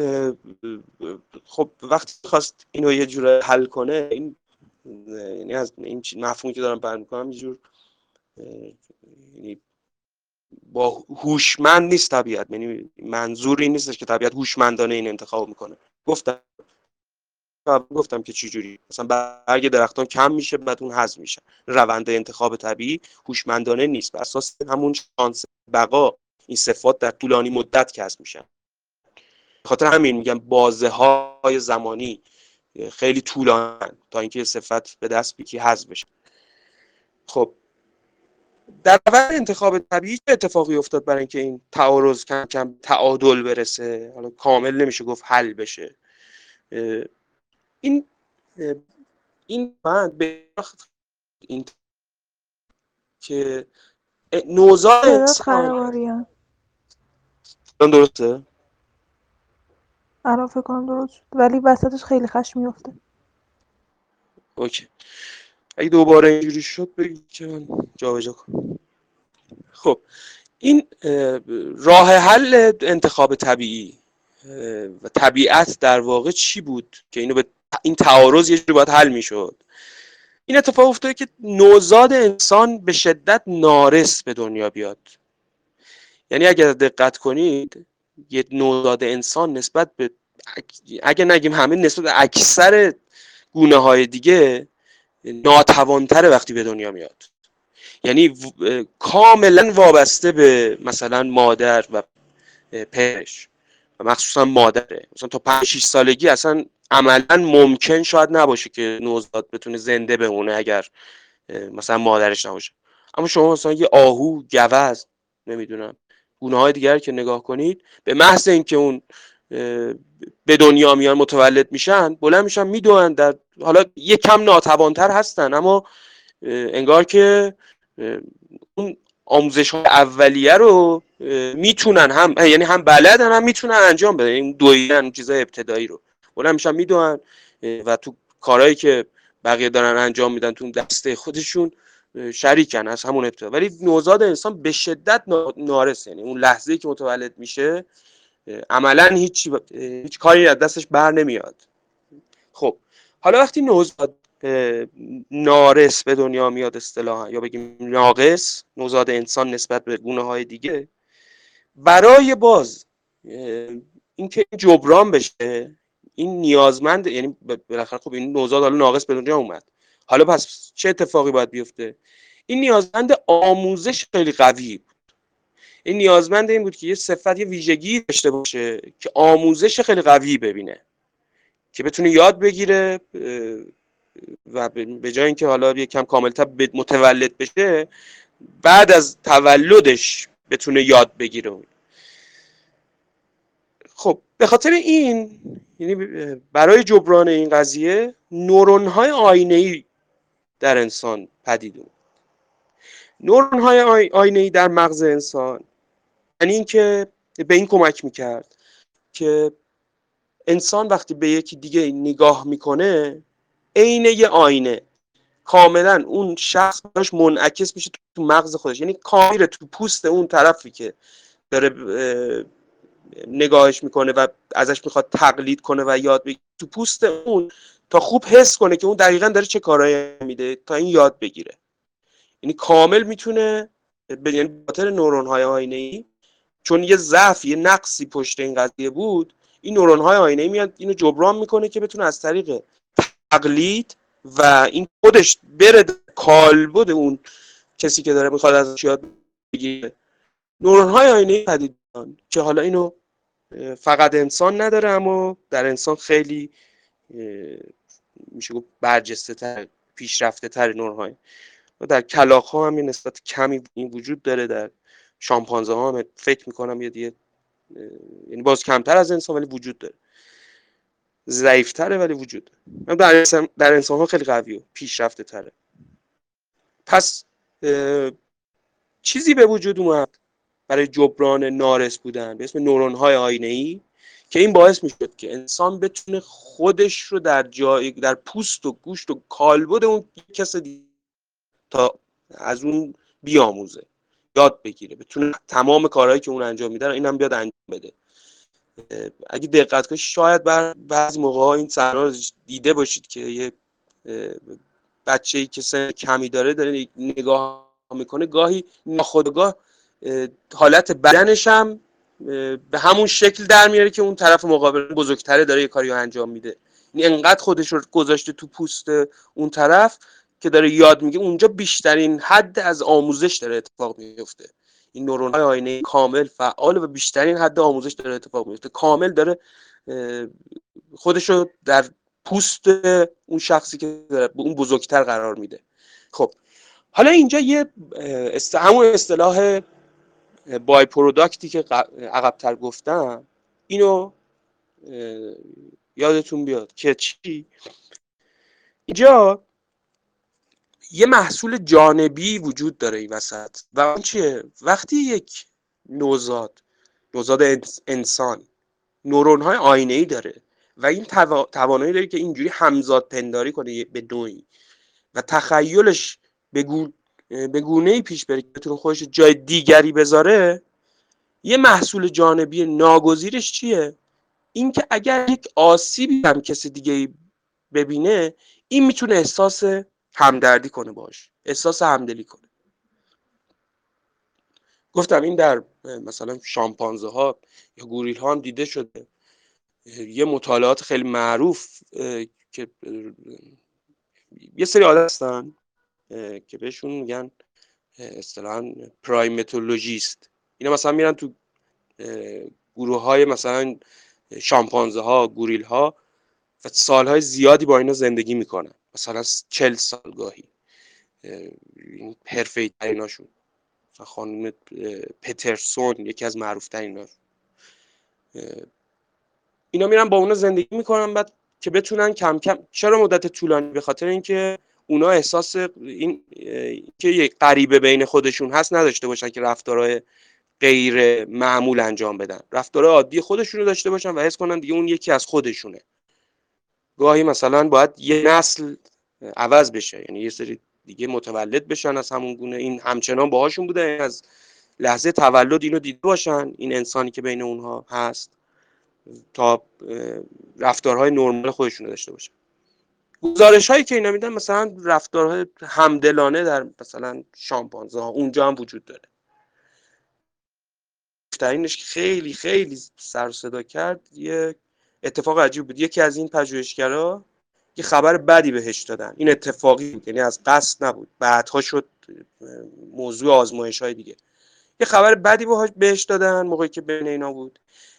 خب وقتی خواست اینو یه جوره حل کنه، این یعنی از این مفهومی که دارم بیان میکنم یه جور یعنی با هوشمند نیست طبیعت، یعنی منظور این نیستش که طبیعت هوشمندانه این انتخاب میکنه. گفتم که چه جوری مثلا برگ درختان کم میشه بعد اون حذف میشه. روند انتخاب طبیعی هوشمندانه نیست، بر اساس همون شانس بقا این صفات در طولانی مدت کسب میشن. به خاطر همین میگم بازه های زمانی خیلی طولانی تا اینکه صفت به دست بیکی حذف بشه. خب در روند انتخاب طبیعی چه اتفاقی افتاد برای اینکه این تعارض کم کم تعادل برسه؟ حالا کامل نمیشه گفت حل بشه. این بعد به این که نوزاد صدات انسان خراباریان. درسته؟ الان فکر کنم درست شد ولی وسطش خیلی خشم میفته. اوکی، اگه دوباره اینجوری شد بگید که من جابجا کنم. خب این راه حل انتخاب طبیعی و طبیعت در واقع چی بود که اینو به این تعارض یه جوری باید حل میشد؟ این اتفاق افتاده که نوزاد انسان به شدت نارس به دنیا بیاد. یعنی اگر دقت کنید یه نوزاد انسان نسبت به، اگه نگیم همه، نسبت به اکثر گونه های دیگه ناتوانتره وقتی به دنیا میاد. یعنی کاملا وابسته به مثلا مادر و پدرش و مخصوصا مادره. مثلا تا 5-6 سالگی اصلا عملا ممکن شاید نباشه که نوزاد بتونه زنده بمونه اگر مثلا مادرش نباشه. اما شما مثلا یه آهو، گوزن، نمیدونم گونه های دیگر که نگاه کنید، به محض اینکه اون به دنیا میان متولد میشن بلند میشن میدوئن، در حالا یه کم ناتوانتر هستن اما انگار که اون آموزش های اولیه رو میتونن، هم یعنی هم بلدن هم میتونن انجام بدن. این دویدن چیزای ابتدایی رو بلند میشن میدوئن و تو کارهایی که بقیه دارن انجام میدن تو دسته خودشون شریکن از همون ابتدا. ولی نوزاد انسان به شدت نارس، یعنی اون لحظه‌ای که متولد میشه عملا هیچ کاری از دستش بر نمیاد. خب حالا وقتی نوزاد نارس به دنیا میاد اصطلاحا، یا بگیم ناقص، نوزاد انسان نسبت به گونه های دیگه، برای باز اینکه جبران بشه این نیازمند، یعنی بالاخره خب این نوزاد حالا ناقص به دنیا اومد، حالا پس چه اتفاقی باید بیفته؟ این نیازمند آموزش خیلی قوی بود. این نیازمند این بود که یه صفت، یه ویژگی داشته باشه که آموزش خیلی قوی ببینه، که بتونه یاد بگیره و به جای اینکه حالا یه کم کاملتر متولد بشه، بعد از تولدش بتونه یاد بگیره. خب به خاطر این، یعنی برای جبران این قضیه، نورون‌های آینه‌ای در انسان پدید اومد. نورون‌های آینه‌ای در مغز انسان یعنی اینکه به این کمک میکرد که انسان وقتی به یکی دیگه نگاه میکنه عین یه آینه کاملا اون شخص براش منعکس میشه تو مغز خودش، یعنی کامل تو پوست اون طرفی که داره نگاهش میکنه و ازش میخواد تقلید کنه و یاد بگیره، تو پوست اون تا خوب حس کنه که اون دقیقاً داره چه کارایی میده تا این یاد بگیره. یعنی کامل میتونه، یعنی به خاطر نورون‌های آینه‌ای، چون یه ضعف، یه نقصی پشت این قضیه بود، این نورون‌های آینه‌ای میاد اینو جبران میکنه که بتونه از طریق تقلید و این خودش بره کالبد اون کسی که داره میخواد ازش یاد بگیره، نورون‌های آینه‌ای پدید میان که حالا اینو فقط انسان نداره اما در انسان خیلی میشه گفت برجسته تر، پیشرفته تر نورون‌های. در کلاغ‌ها هم یه نسبت کمی این وجود داره، در شامپانزه ها هم فکر میکنم یه یعنی باز کمتر از انسان ولی وجود داره، ضعیف‌تره ولی وجود داره. در انسان ها خیلی قویه، پیشرفته تره. پس چیزی به وجود اومد برای جبران ناقص بودن به اسم نورون‌های آینه‌ای که این باعث میشد که انسان بتونه خودش رو در پوست و گوشت و کالبد اون کس دیگه تا از اون بیاموزه، یاد بگیره، بتونه تمام کارهایی که اون انجام میده اینم بیاد انجام بده. اگه دقت کنید شاید بعضی موقع‌ها این صحنه رو دیده باشید که یه بچه‌ای که سن کمی داره نگاه میکنه، گاهی ناخودآگاه حالت بدنش هم به همون شکل در میاره که اون طرف مقابل بزرگتره داره یه کاری رو انجام میده. یعنی انقدر خودش رو گذاشته تو پوست اون طرف که داره یاد میگه، اونجا بیشترین حد از آموزش داره اتفاق میفته. این نورون‌های آینه کامل فعال و بیشترین حد آموزش داره اتفاق میفته. کامل داره خودش رو در پوست اون شخصی که داره اون بزرگتر قرار میده. خب حالا اینجا یه همون اصطلاح بای پروداکتی که عقب‌تر گفتم اینو یادتون بیاد که چی؟ اینجا یه محصول جانبی وجود داره این وسط و اون چیه؟ وقتی یک نوزاد انسان نورون‌های آینه‌ای داره و این توانایی داره که اینجوری همزاد پنداری کنه به نوعی و تخیلش به گونه‌ای پیش بره که بتونه خودش جای دیگری بذاره، یه محصول جانبی ناگزیرش چیه؟ این که اگر یک آسیبی هم کسی دیگه ببینه، این میتونه احساس همدردی کنه باش، احساس همدلی کنه. گفتم این در مثلا شامپانزه ها یا گوریل ها هم دیده شده. یه مطالعات خیلی معروف که یه سری آدم هستن که بهشون میگن اصطلاحاً پرایمتولوژیست. اینا مثلا میرن تو گروه های مثلا شامپانزه ها، گوریل ها و سالهای زیادی با اینا زندگی میکنن، مثلا 40 سال گاهی. این حرفه‌ای تریناشون مثلا خانم پترسون یکی از معروف تریناش، اینا میرن با اونا زندگی میکنن بعد که بتونن کم کم. چرا مدت طولانی؟ به خاطر اینکه اونا احساس این که یک غریبه بین خودشون هست نداشته باشن که رفتارهای غیر معمول انجام بدن، رفتارهای عادی خودشون رو داشته باشن و حس کنن دیگه اون یکی از خودشونه. گاهی مثلا باید یه نسل عوض بشه، یعنی یه سری دیگه متولد بشن از همون گونه، این همچنان باهاشون بوده، از لحظه تولد اینو دیده باشن، این انسانی که بین اونها هست، تا رفتارهای نرمال خودشون رو داشته باشن. گزارش هایی که اینا میدن مثلا رفتارهای همدلانه در مثلا شامپانزه ها اونجا هم وجود داره. ترینش که خیلی خیلی سر و صدا کرد یه اتفاق عجیب بود. یکی از این پژوهشگرا یه خبر بدی بهش دادن، این اتفاقی بود، یعنی از قصد نبود، بعدها شد موضوع آزمایش های دیگه. یه خبر بدی بهش دادن موقعی که بین اینا بود.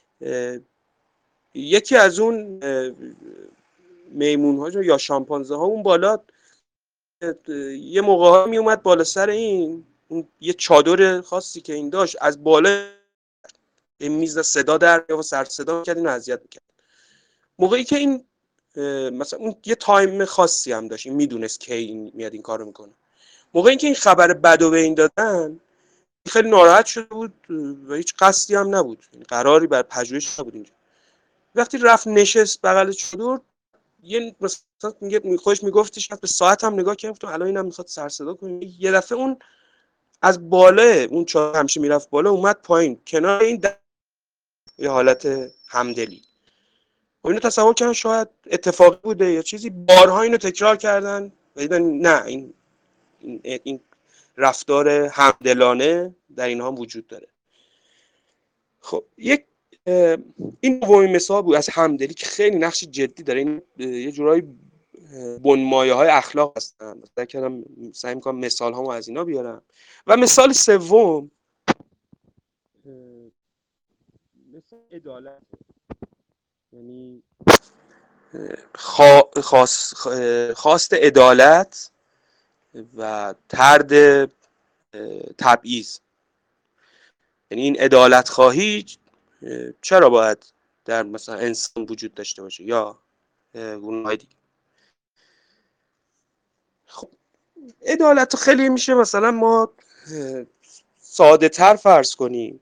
یکی از اون میمون ها یا شامپانزه ها اون بالا یه موقع ها می اومد بالا سر این یه چادر خاصی که این داشت از بالا این میز صدا در یا سر صدا می‌کرد، اینو اذیت می‌کرد. موقعی که این مثلا اون یه تایم خاصی هم داشت، این میدونست که این میاد این کارو میکنه. موقعی که این خبر بدو به این دادن خیلی ناراحت شده بود و هیچ قصدی هم نبود، قراری بر پژوهش نبود اینجا. وقتی رفت نشست بغل چادر، یه مثلا میگه خودش میگفتش به ساعت هم نگاه کردم الان اینم میخواد سر صدا کنه، یه دفعه اون از بالا اون چادر همیشه میرفت بالا اومد پایین کنار این یه حالت همدلی. و اینو تصور کردن شاید اتفاقی بوده یا چیزی، بارها اینو تکرار کردن و دیدن نه، این رفتار همدلانه در اینها هم وجود داره. خب این دومین مثال بود از همدلی که خیلی نقش جدی داره. این یه جورایی بنمایه های اخلاق هستن. مثلا کردم سعی می‌کنم مثال هامو از اینا بیارم. و مثال سوم مثال عدالت، یعنی خواست عدالت و طرد تبعیض. یعنی این عدالت خواهی چرا باید در مثلا انسان وجود داشته باشه یا گونه‌های دیگه. خب عدالت خیلی میشه مثلا ما ساده تر فرض کنیم،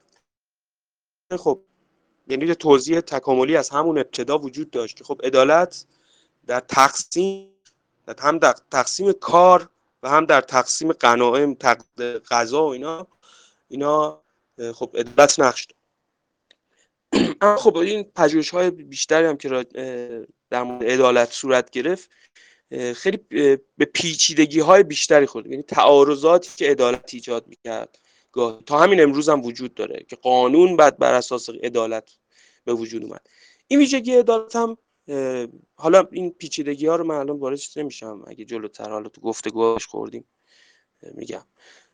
خب یعنی توضیح تکاملی از همون ابتدا وجود داشت که خب عدالت در تقسیم، هم در تقسیم کار و هم در تقسیم غنایم، غذا و اینا خب عدالت نقش داشت. اما خب این پژوهش‌های بیشتری هم که در مورد عدالت صورت گرفت خیلی به پیچیدگی‌های بیشتری خورد، یعنی تعارضاتی که عدالت ایجاد می‌کرد تا همین امروز هم وجود داره که قانون بعد بر اساس عدالت به وجود اومد. این ویژگی عدالت هم حالا این پیچیدگی‌ها رو من الان واردش نمیشم، اگه جلوتر حالا تو گفتگوهاش خوردیم میگم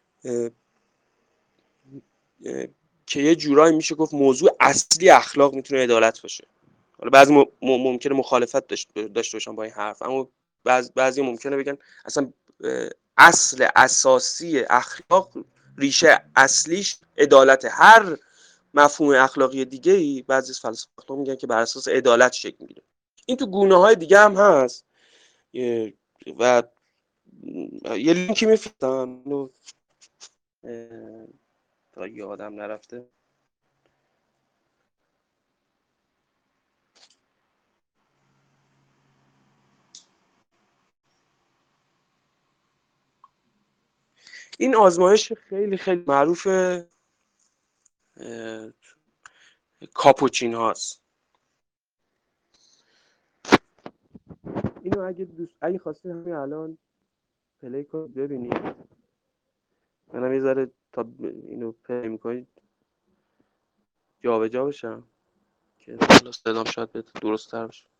که یه جورایی میشه گفت موضوع اصلی اخلاق میتونه عدالت باشه. حالا بعضی ممکنه مخالفت داشته باشن با این حرف، اما بعضی ممکنه بگن اصلا اصل اساسی اخلاق، ریشه اصلیش عدالت. هر مفهوم اخلاقی دیگه ای بعضی از فلاسفه اخلاق میگن که بر اساس عدالت شکل میگیره. این تو گونه‌های دیگه هم هست و یه لینکی میفرستم تا یادم نرفته. این آزمایش خیلی خیلی معروف کاپوچین هاست. اینو اگه خواستید همین الان پلی کنید ببینید. منم یه ذره تا اینو پلی میکنید جابجا بشم که حالا صدام شاید بهت درست تر بشه.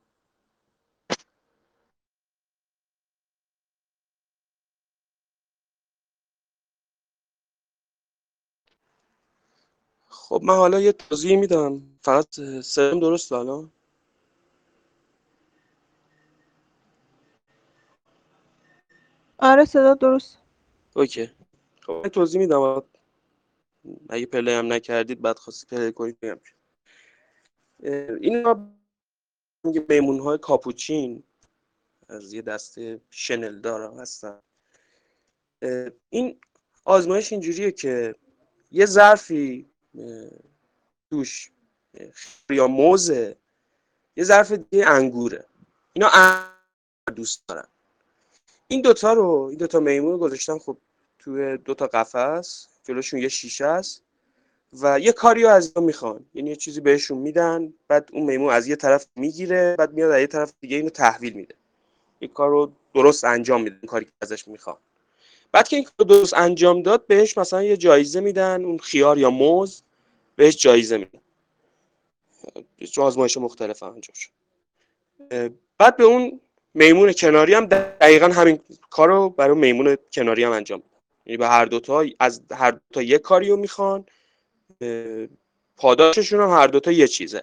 خب من حالا یه توضیح میدم، فقط صدام درست الان؟ آره صدا درست. اوکی. خب من توضیح میدم، اگه پلی هم نکردید بعد خواستید پلی کنید بگم. اینا میگه میمون‌های کاپوچین از یه دسته شنل دارا هستن. این آزمایش اینجوریه که یه ظرفی توش یا موزه، یه ظرف دیگه انگوره، اینا دوست دارن. این دوتا میمون گذاشتن خب توی دوتا قفس، جلوشون یه شیشه است و یه کاری رو از اینا میخوان، یعنی یه چیزی بهشون میدن، بعد اون میمون از یه طرف میگیره، بعد میاد از یه طرف دیگه اینو تحویل میده، این کار رو درست انجام میده، این کاری که ازش میخوان. بعد که این کار درست انجام داد بهش مثلا یه جایزه میدن، اون خیار یا موز بهش جایزه میدن. چون آزمایش مختلف انجام شد. بعد به اون میمون کناری هم دقیقا همین کار رو برای میمون کناری هم انجام میدن، یعنی به هر دوتا از هر دوتا یه کاری رو میخوان، پاداششون هم هر دوتا یه چیزه.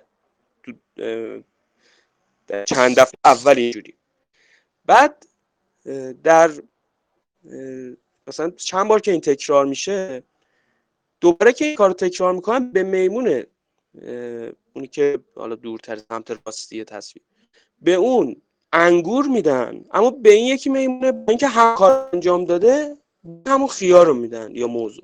چند دفعه اول اینجوری، بعد در مثلا چند بار که این تکرار میشه، دوباره که این کار رو تکرار میکنن به میمون اونی که حالا دورتر سمت راستی تصویر به اون انگور میدن، اما به این یکی میمونه با اینکه هم کار انجام داده همون خیار رو میدن یا موضوع.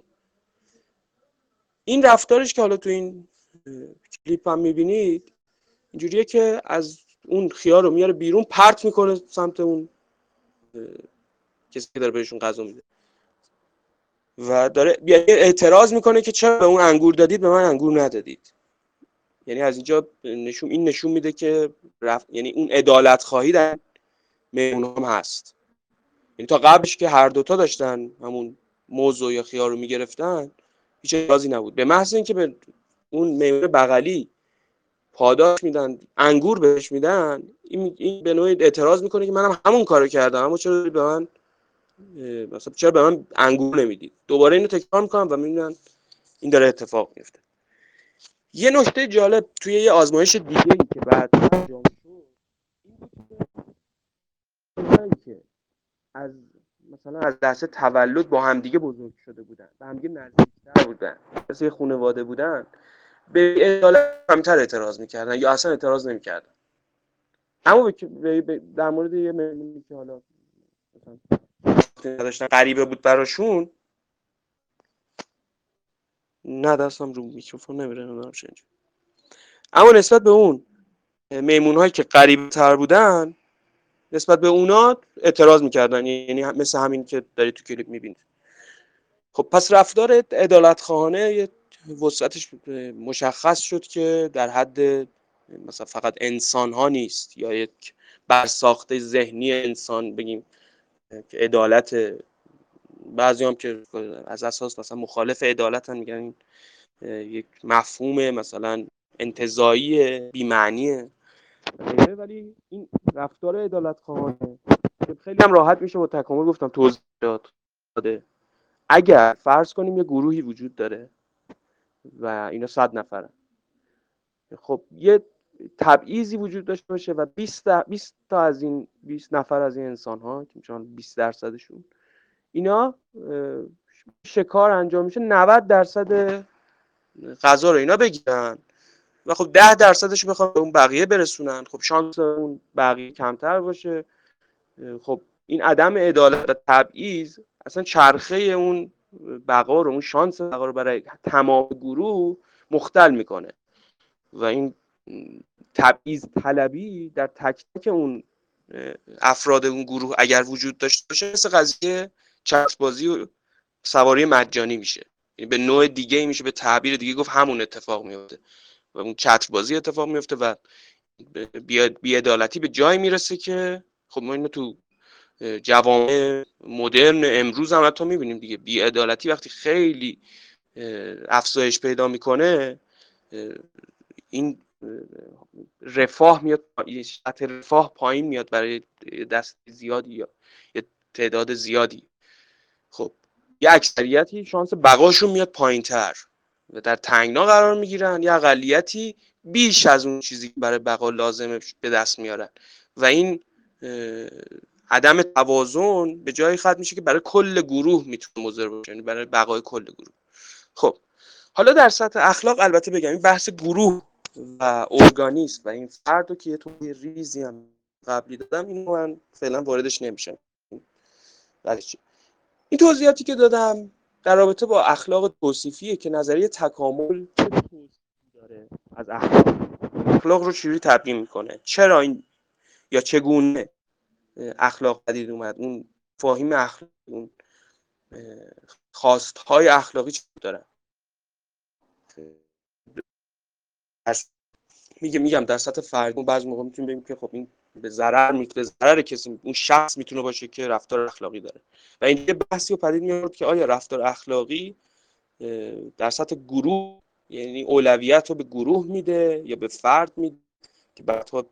این رفتارش که حالا تو این کلیپ هم میبینید اینجوریه که از اون خیار رو میاره بیرون، پرت میکنه سمت اون کسی که داره بهشون غذا میده و داره اعتراض میکنه که چرا به اون انگور دادید به من انگور ندادید. یعنی از اینجا نشون میده که یعنی اون عدالت خواهی در میمون هم هست. یعنی تا قبلش که هر دوتا داشتن همون موز یا خیار رو میگرفتن هیچ اعتراضی نبود، به محض اینکه به اون میمون بغلی پاداش میدن، انگور بهش میدن، این به نوعی اعتراض میکنه که منم همون کارو کردم اما چرا به من مثلا چرا به من انگور نمیدید. دوباره اینو تکرار میکنم و میبینن این داره اتفاق میفته. یه نکته جالب توی یه آزمایش دیگه ای که بعد انجام شد این که از مثلا از لحظه تولد با همدیگه بزرگ شده بودن، به همدیگه نزدیکتر بودن، مثل یه خانواده بودن، به عدالت کمتر اعتراض میکردن یا اصلا اعتراض نمیکردن. اما در مورد یه میمونی که حالا مثلا نداشتن غریبه بود براشون، نه دستم رو میکروفون نمیره، نمیدونم چه اینجوری. اما نسبت به اون میمون‌هایی که غریب‌تر بودن، نسبت به اونا اعتراض میکردن، یعنی مثل همین که دارید تو کلیپ میبینید. خب پس رفتار عدالت‌خواهانه یه وسعتش مشخص شد که در حد مثلا فقط انسان ها نیست، یا یک برساخته ذهنی انسان بگیم که عدالت. بعضی هم که از اساس مثلا مخالف عدالت هم میگن یک مفهوم مثلا انتزاعی بی‌معنیه. ولی این رفتار عدالت‌خواهانه خیلی هم راحت میشه با تکامل گفتم توضیح داده. اگر فرض کنیم یه گروهی وجود داره و اینا 100 نفرن، خب یه تبعیضی وجود داشته باشه و 20 تا از این 20 نفر از این انسان ها که میشن 20% اینا شکار انجام میشه، 90% غذا رو اینا بگیرن و خب 10%ش بخوام به اون بقیه برسونن، خب شانس اون بقیه کمتر باشه. خب این عدم عدالت و تبعیض اصلا چرخه اون بقا رو، اون شانس بقا رو برای تمام گروه مختل میکنه و این تبعیض طلبی در تک تک اون افراد اون گروه اگر وجود داشته باشه، مثل قضیه چرخ بازی و سواری مجانی میشه. به نوع دیگه میشه، به تعبیر دیگه گفت همون اتفاق میفته و اون چتر بازی اتفاق میفته و بی‌عدالتی به جای میرسه که خب ما اینو تو جوامع مدرن امروز هم حتی میبینیم دیگه. بی‌عدالتی وقتی خیلی افزایش پیدا میکنه، این رفاه میاد، سطح رفاه پایین میاد برای دست زیادی یا یه تعداد زیادی. خب یه اکثریتی شانس بقاشون میاد پایین تر و در تنگنا قرار میگیرن، یه اقلیتی بیش از اون چیزی که برای بقا لازمه به دست میارن و این عدم توازن به جایی ختم میشه که برای کل گروه میتونه مضر باشه، یعنی برای بقای کل گروه. خب حالا در سطح اخلاق البته بگم این بحث گروه و ارگانیسم و این فرد رو که یه توی ریزی هم قبلی دادم، اینو من فعلا واردش نمیشم. این توضیحاتی که دادم در رابطه با اخلاق توصیفیه که نظریه تکامل چه توصیفی داره از اخلاق رو چجوری تبیین میکنه، چرا این یا چگونه اخلاق پدید اومد، اون فاهیم اخلاق، اون خواستهای اخلاقی چی دارن. میگم در سطح فردی بعضی موقع میتونیم بگیم که خب این به ضرر کسی، اون شخص میتونه باشه که رفتار اخلاقی داره و این یه بحثی رو پدید میاد که آیا رفتار اخلاقی در سطح گروه، یعنی اولویت رو به گروه میده یا به فرد میده که بعدها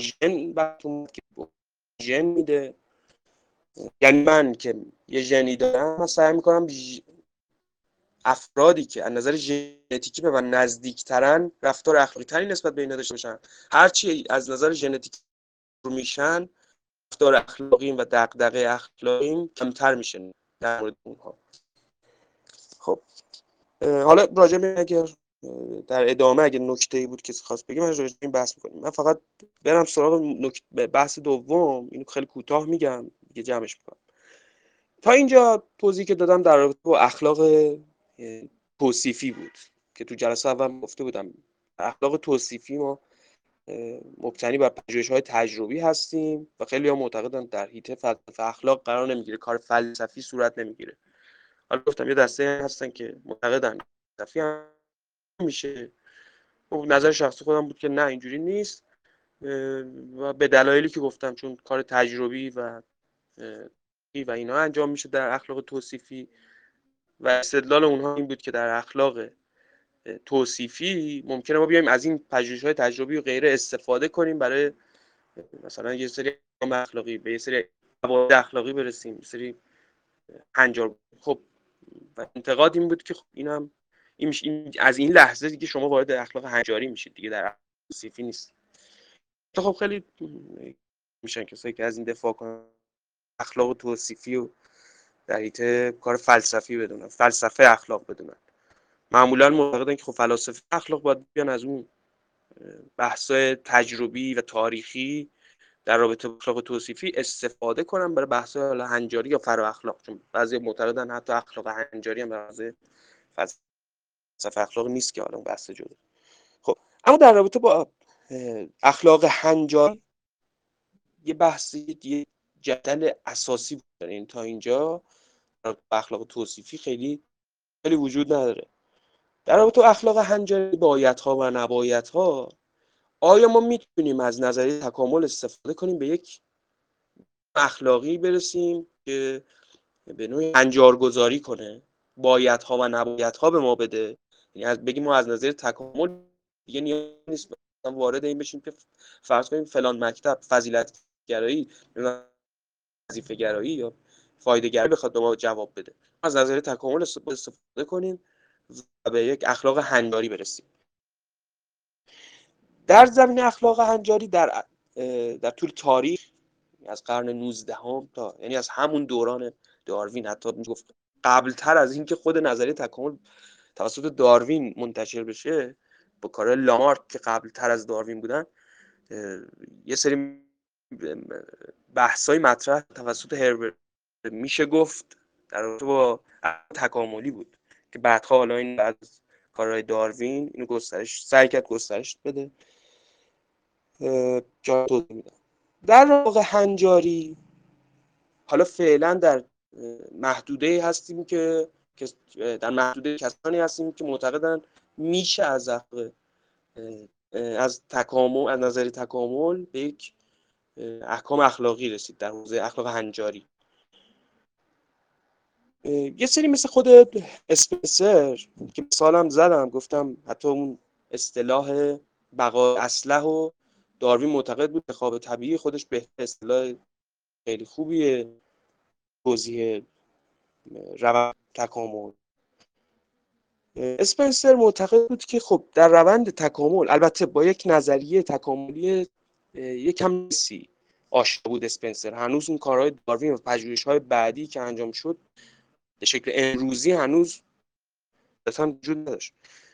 ژن میده. یعنی من که یه ژنی دارم، من سعی میکنم افرادی که از نظر ژنتیکی به من نزدیکترن رفتار اخلاقی تری نسبت به اینا داشته باشن. هرچی از نظر ژنتیکی رو میشن، رفتار اخلاقیم و دغدغه اخلاقیم کمتر میشه در مورد اونها. خب حالا راجع به اگر در ادامه اگه نکته‌ای بود کسی خواست بگه، من راجع به این بحث می‌کنیم. من فقط برم سراغ بحث دوم، اینو خیلی کوتاه میگم دیگه جمعش می‌کنم. تا اینجا توضیحی که دادم در رابطه با اخلاق توصیفی بود که تو جلسه اول گفته بودم. اخلاق توصیفی ما مبتنی بر پژوهش‌های تجربی هستیم و خیلی‌ها معتقدن در حیطه فلسفه اخلاق قرار نمیگیره، کار فلسفی صورت نمیگیره. حالا گفتم یه دسته هستن که معتقدن فلسفی هم میشه. نظر شخصی خودم بود که نه اینجوری نیست و به دلایلی که گفتم، چون کار تجربی و اینا انجام میشه در اخلاق توصیفی و استدلال اونها این بود که در اخلاق توصیفی ممکنه ما بیایم از این پژوهش‌های تجربی و غیره استفاده کنیم برای مثلا یه سری اخلاقی به یه سری قواعد اخلاقی برسیم، یه سری هنجار. خب و انتقاد این بود که خب این از این لحظه دیگه شما وارد اخلاق هنجاری میشید دیگه، در توصیفی نیست. خب خیلی میشن کسایی که از این دفاع کنن، اخلاق توصیفی و در حیطه کار فلسفی بدونن، فلسفه اخلاق بدونن. معمولا معتقدن که خب فلاسفه اخلاق باید بیان از اون بحث‌های تجربی و تاریخی در رابطه با اخلاق توصیفی استفاده کنن برای بحث‌های هنجاری یا فرا اخلاق، چون بعضی معتقدن حتی اخلاق هنجاری هم به فلسفه فلسفه اخلاق نیست که حالا بحث جدا. خب اما در رابطه با اخلاق هنجاری یه بحثی، یه جدل اساسی بود. این تا اینجا اخلاق توصیفی خیلی وجود نداره. در رابطه با اخلاق هنجاری، بایدها و نبایدها، آیا ما میتونیم از نظریه تکامل استفاده کنیم به یک اخلاقی برسیم که به نوعی هنجارگذاری کنه، بایدها و نبایدها به ما بده؟ یعنی بگیم ما از نظر تکامل دیگه نیاز نیست وارد این بشیم که فرض کنیم فلان مکتب فضیلت گرایی، وظیفه گرایی یا فایده گرایی بخواد به ما جواب بده، از نظر تکامل استفاده کنیم و به یک اخلاق هنجاری برسیم. در زمینه اخلاق هنجاری در طول تاریخ از قرن 19 تا یعنی از همون دوران داروین، حتی میشه گفت قبلتر از اینکه خود نظریه تکامل توسط داروین منتشر بشه، با کارهای لامارک که قبلتر از داروین بودن، یه سری بحث‌های مطرح توسط هربرت میشه گفت در رابطه با تکاملی بود که بعدها حالا این از کارهای داروین اینو سعی کرد گسترش بده. جا توضیح میدم. در واقع هنجاری حالا فعلا در محدوده هستیم که در محدوده کسانی هستیم که معتقدن میشه از تکامل، از نظر تکامل به یک احکام اخلاقی رسید در حوزه اخلاق هنجاری. یه سری مثل خود اسپنسر که مثالم زدم، گفتم حتی اون اصطلاح بقای اصلح و داروین معتقد بود انتخاب طبیعی خودش به اصطلاح خیلی خوبیه توضیح روند تکامل. اسپنسر معتقد بود که خب در روند تکامل، البته با یک نظریه تکاملی یکم سی آشنا بود اسپنسر، هنوز اون کارهای داروین و پژوهش‌های بعدی که انجام شد به شکل امروزی هنوز اصلا وجود نداشت.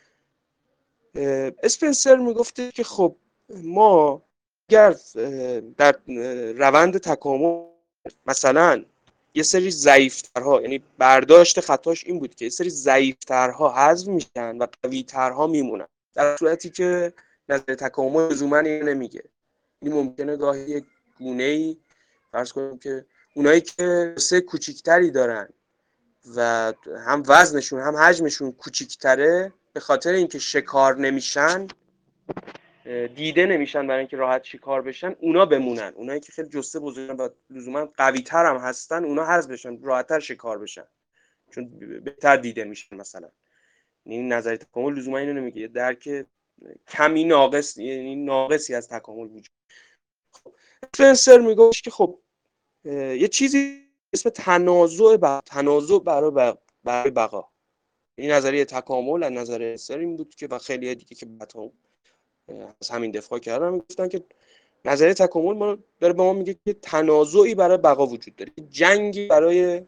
اسپنسر میگفته که خب ما اگر در روند تکامل مثلا یه سری ضعیف‌ترها، یعنی برداشت خطاش این بود که یه سری ضعیف‌ترها حذف میشن و قوی‌ترها میمونن، در صورتی که نظر تکامل لزوما اینو نمیگه. این ممکنه گاهی یک گونه‌ای فرض کنیم که اونایی که سه کوچیکتری دارن و هم وزنشون هم حجمشون کوچیکتره، به خاطر اینکه شکار نمیشن، دیده نمیشن برای اینکه راحت شکار بشن، اونا بمونن. اونایی که خیلی جسته بزرگن و لزوما قوی‌تر هم هستن، اونا حذف بشن، راحت‌تر شکار بشن چون بهتر دیده میشن. مثلا این نظریه تکامل لزوما اینو نمیگه، درک کمی ناقص، یعنی ناقصی از تکامل وجود. اسپنسر میگوش که خب یه چیزی اسم تنازع برای بقا. این نظریه تکامل از نظر اسپنسر این بود که و خیلی دیگه که بعدها از همین دفاع کردن میگفتن که نظریه تکامل ما داره به ما میگه که تنازعی برای بقا وجود داره، جنگی برای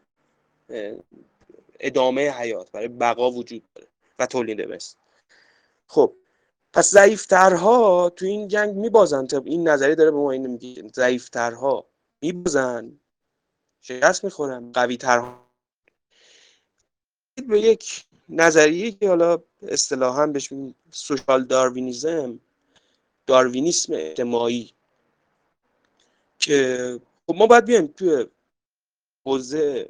ادامه حیات، برای بقا وجود داره و تولید مثل. خب پس ضعیف‌ترها تو این جنگ میبازن. طب این نظریه داره به ما اینو میگه ضعیف‌ترها میبازن، شکست میخورن، قوی‌ترها. به یک نظریه که حالا اصطلاحاً بهش میگیم سوشال داروینیسم، داروینیسم اجتماعی، که خب ما باید بیایم توی حوزه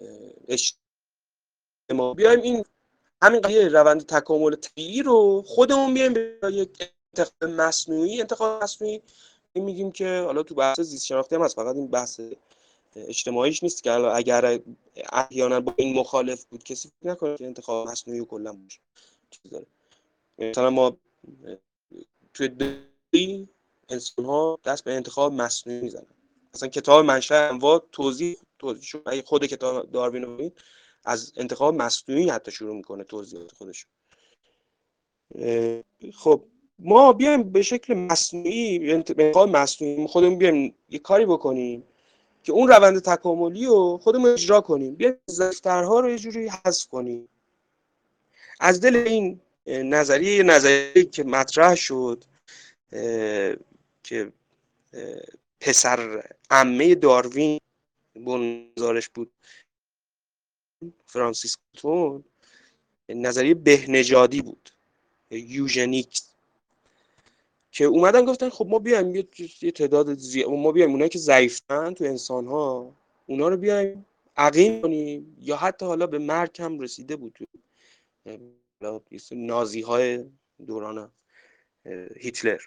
اجتماعی بیایم این همین قضیه روند تکامل طبیعی رو خودمون بیایم به یک انتخاب مصنوعی میگیم که حالا تو بحث زیست شناختی هم هست، فقط این بحث اجتماعیش نیست که اگر احیانا با این مخالف بود کسی فکر نکنه که انتخاب مصنوعی کلا باشه چیز داره. مثلا ما توی دنیای انسان ها دست به انتخاب مصنوعی میزنن. مثلا کتاب منشأ انواع توضیح شد، خود کتاب داروین رو از انتخاب مصنوعی حتی شروع میکنه توضیحات خودش. خب ما بیایم به شکل مصنوعی، انتخاب مصنوعی خودمون بیایم یه کاری بکنیم که اون روند تکاملی رو خودمون اجرا کنیم، بیایم ضعیف‌ترها رو یه جوری حذف کنیم. از دل این نظریه که مطرح شد که پسر عمه داروین بنظارش بود، فرانسیس کالتون، نظریه بهنژادی بود، یوژنیکس، که اومدن گفتن خب ما بیایم یه تعداد ما بیایم اونایی که ضعیفن تو انسان ها اونا رو بیایم عقیم کنیم، یا حتی حالا به مرگ هم رسیده بود تو نازی های دوران هیتلر.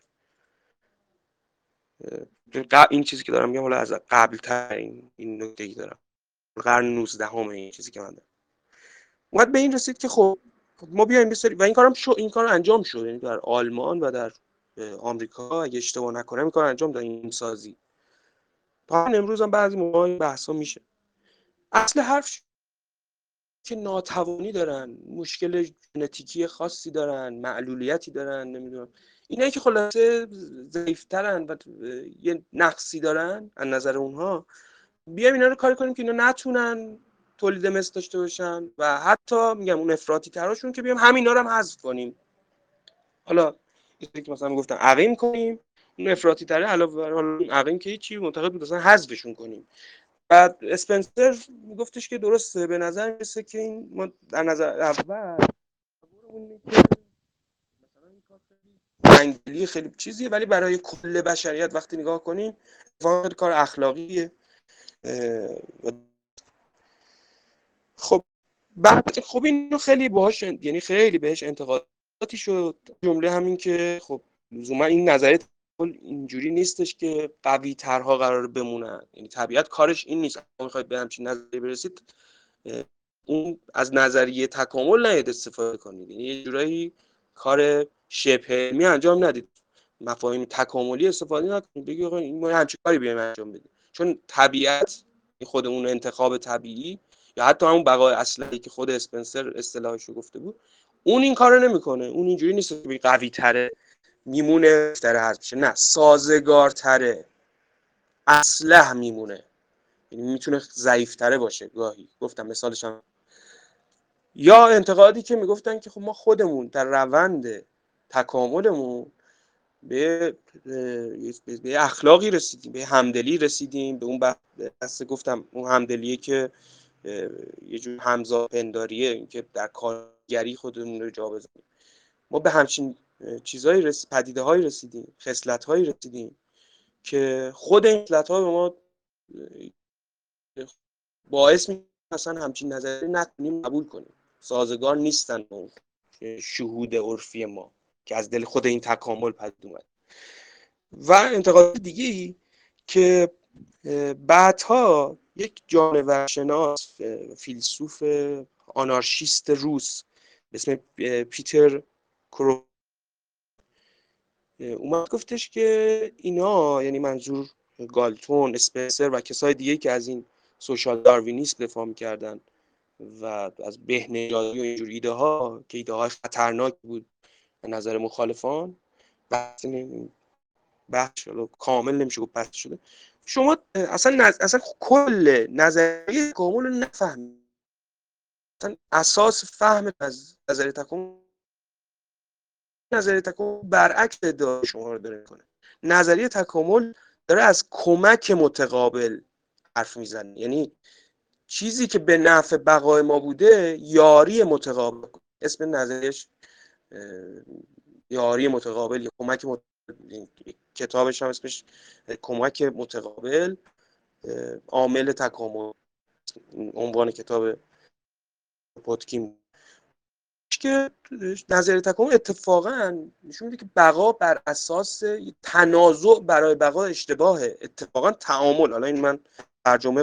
این چیزی که دارم میگم حالا از قبل تر این نکته‌ای دارم، قرن 19 این چیزی که من دارم. اومد به این رسید که خب ما بیایم بسازیم، و این کارم این کار انجام شد، یعنی در آلمان و در آمریکا اگه اشتباه نکنم این کار انجام داد، این سازی. تا امروز هم بعضی موقع بحثا میشه. اصل حرف که ناتوانی دارن، مشکل ژنتیکی خاصی دارن، معلولیتی دارن، نمیدونم اینایی که خلاصه ضعیف‌ترن و یه نقصی دارن از نظر اونها، بیایم اینا رو کار کنیم که اینا نتونن تولید مثل داشته باشن، و حتی میگم اون افراطی تراشون که بیام همینا رو هم حذف کنیم. حالا اینکه که مثلا گفتن عقیم کنیم، اون افراطی تره علاوه بر اون عقیم که هیچی، معتقد بود مثلا حذفشون کنیم. بعد اسپنسر گفتش که درسته، به نظر میرسه که این ما در نظر اول اون که مثلا این کار خیلی انگلی خیلی چیزیه، ولی برای کل بشریت وقتی نگاه کنیم واقعا کار اخلاقیه. خب بعد خب اینو خیلی باهاش، یعنی خیلی بهش انتقاداتی شد، جمله همین که خب لزوما این نظریه اینجوری نیستش که قوی ترها قرار بمونن، یعنی طبیعت کارش این نیست. اگه میخواید به همچین نظریه برسید اون از نظریه تکامل نهید استفاده کنید، یعنی یه جورایی کار شبه علمی انجام ندید، مفاهیم تکاملی استفاده نکنید، بگید آقا این ما همچین کاری بیایم انجام بدیم، چون طبیعت خودمون انتخاب طبیعی یا حتی همون بقای اصلی که خود اسپنسر اصطلاحش رو گفته بود، اون این کارو نمیکنه. اون اینجوری نیست که قوی تره میمونه داره حذف بشه، نه، سازگارتره، اصلح میمونه، یعنی میتونه ضعیفتره باشه گاهی. گفتم مثالش هم، یا انتقادی که میگفتن که خب ما خودمون در روند تکاملمون به اخلاقی رسیدیم، به همدلی رسیدیم، به اون بحث گفتم اون همدلیه که یه جور همزاد پنداریه، این که در کارگری خودمون رو جا بزنیم. ما به همچین چیزایی پدیده هایی رسیدیم، خصلت هایی رسیدیم که خود این خصلت ها به ما باعث میشه اصلا همچین نظری نتونیم قبول کنیم، سازگار نیستن با اون شهود عرفی ما که از دل خود این تکامل پدید اومد. و انتقاد دیگه‌ای که بعدها یک جانورشناس، فیلسوف آنارشیست روس به اسم پیتر کرو اومد گفتش که اینا، یعنی منظور گالتون، اسپنسر و کسای دیگه که از این سوشال داروینیسم دفاع می‌کردن و از بهنژادی و اینجور ایده ها که ایده های خطرناک بود به نظر مخالفان، بحث کامل نمیشه گفت بحث شده. شما اصلا کل نظریه تکامل رو نفهمید، اصلا اساس فهم از نظریه تکامل برعکس ادعای شما رو داره میکنه. نظریه تکامل داره از کمک متقابل حرف میزنه، یعنی چیزی که به نفع بقای ما بوده یاری متقابل، اسم نظریش یاری متقابل یا کمک کتابش هم اسمش کمک متقابل، عامل تکامل، عنوان کتاب پوتکین، که نظریه تکامل اتفاقا نشون میده که بقا بر اساس تنازع برای بقا اشتباهه، اتفاقا تعامل، حالا این من ترجمه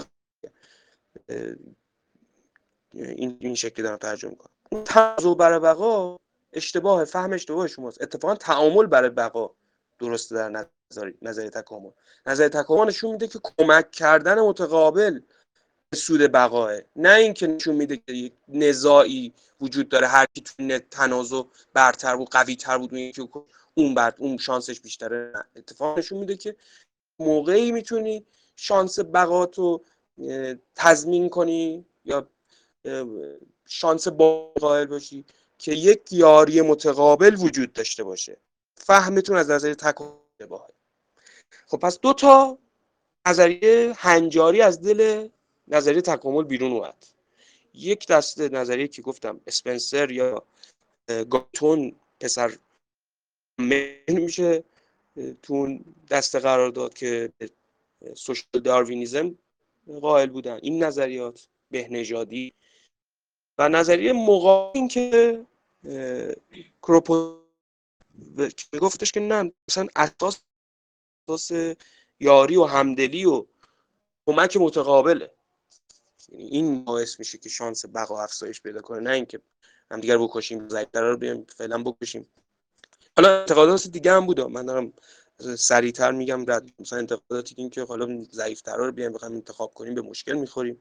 این شکلی دارم ترجمه میکنم، اون تنازع برای بقا اشتباه، فهم اشتباه شماست، اتفاقا تعامل برای بقا درسته. در نظریه تکامل، نظریه تکامل نشون میده که کمک کردن متقابل به سود بقاه، نه اینکه نشون میده که یک نزاعی وجود داره، هر کی تو تنازع برتر بود، قوی تر بود، اون شانسش بیشتره. نه، اتفاقا نشون میده که موقعی میتونی شانس بقاتو تضمین کنی یا شانس قائل باشی که یک یاری متقابل وجود داشته باشه. فهمتون از نظر تکامل باشه. خب پس دو تا نظریه هنجاری از دل نظریه تکامل بیرون اومد. یک دسته نظریه که گفتم اسپنسر یا گالتون پسر میشه تو اون دسته قرار داد که سوشال داروینیزم قائل بودن. این نظریات بهنژادی و نظریه مقابل این که کروپو گفتش که نه، مثلا اساس یاری و همدلی و کمک متقابله. این باعث میشه که شانس بقا افزایش پیدا کنه، نه اینکه هم دیگر بکشیم، ضعیف‌ترا رو بیایم فعلا بکشیم. حالا انتقادات دیگه هم بود، من دارم سریعتر میگم. مثلا انتقاداتی این که حالا ضعیف‌ترا رو بیایم بخوایم انتخاب کنیم به مشکل میخوریم.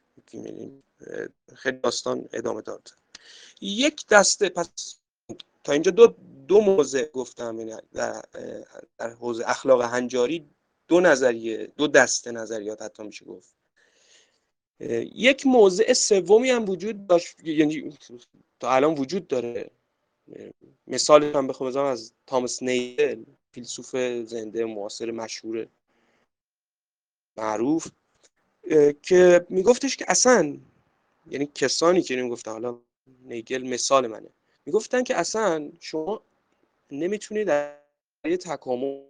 خیلی داستان ادامه داد. یک دسته، پس تا اینجا دو موضع گفتم، یعنی در حوزه اخلاق هنجاری دو دسته نظریات حتی میشه گفت. یک موضع سومی هم وجود داشت، یعنی تا الان وجود داره. مثالش هم بخوام بزنم از تامس نیگل، فیلسوف زنده معاصر مشهور معروف، که میگفتش که اصلا، یعنی کسانی که میگفتن، حالا نیگل مثال منه، میگفتن که اصلا شما نمیتونید در یه تکامل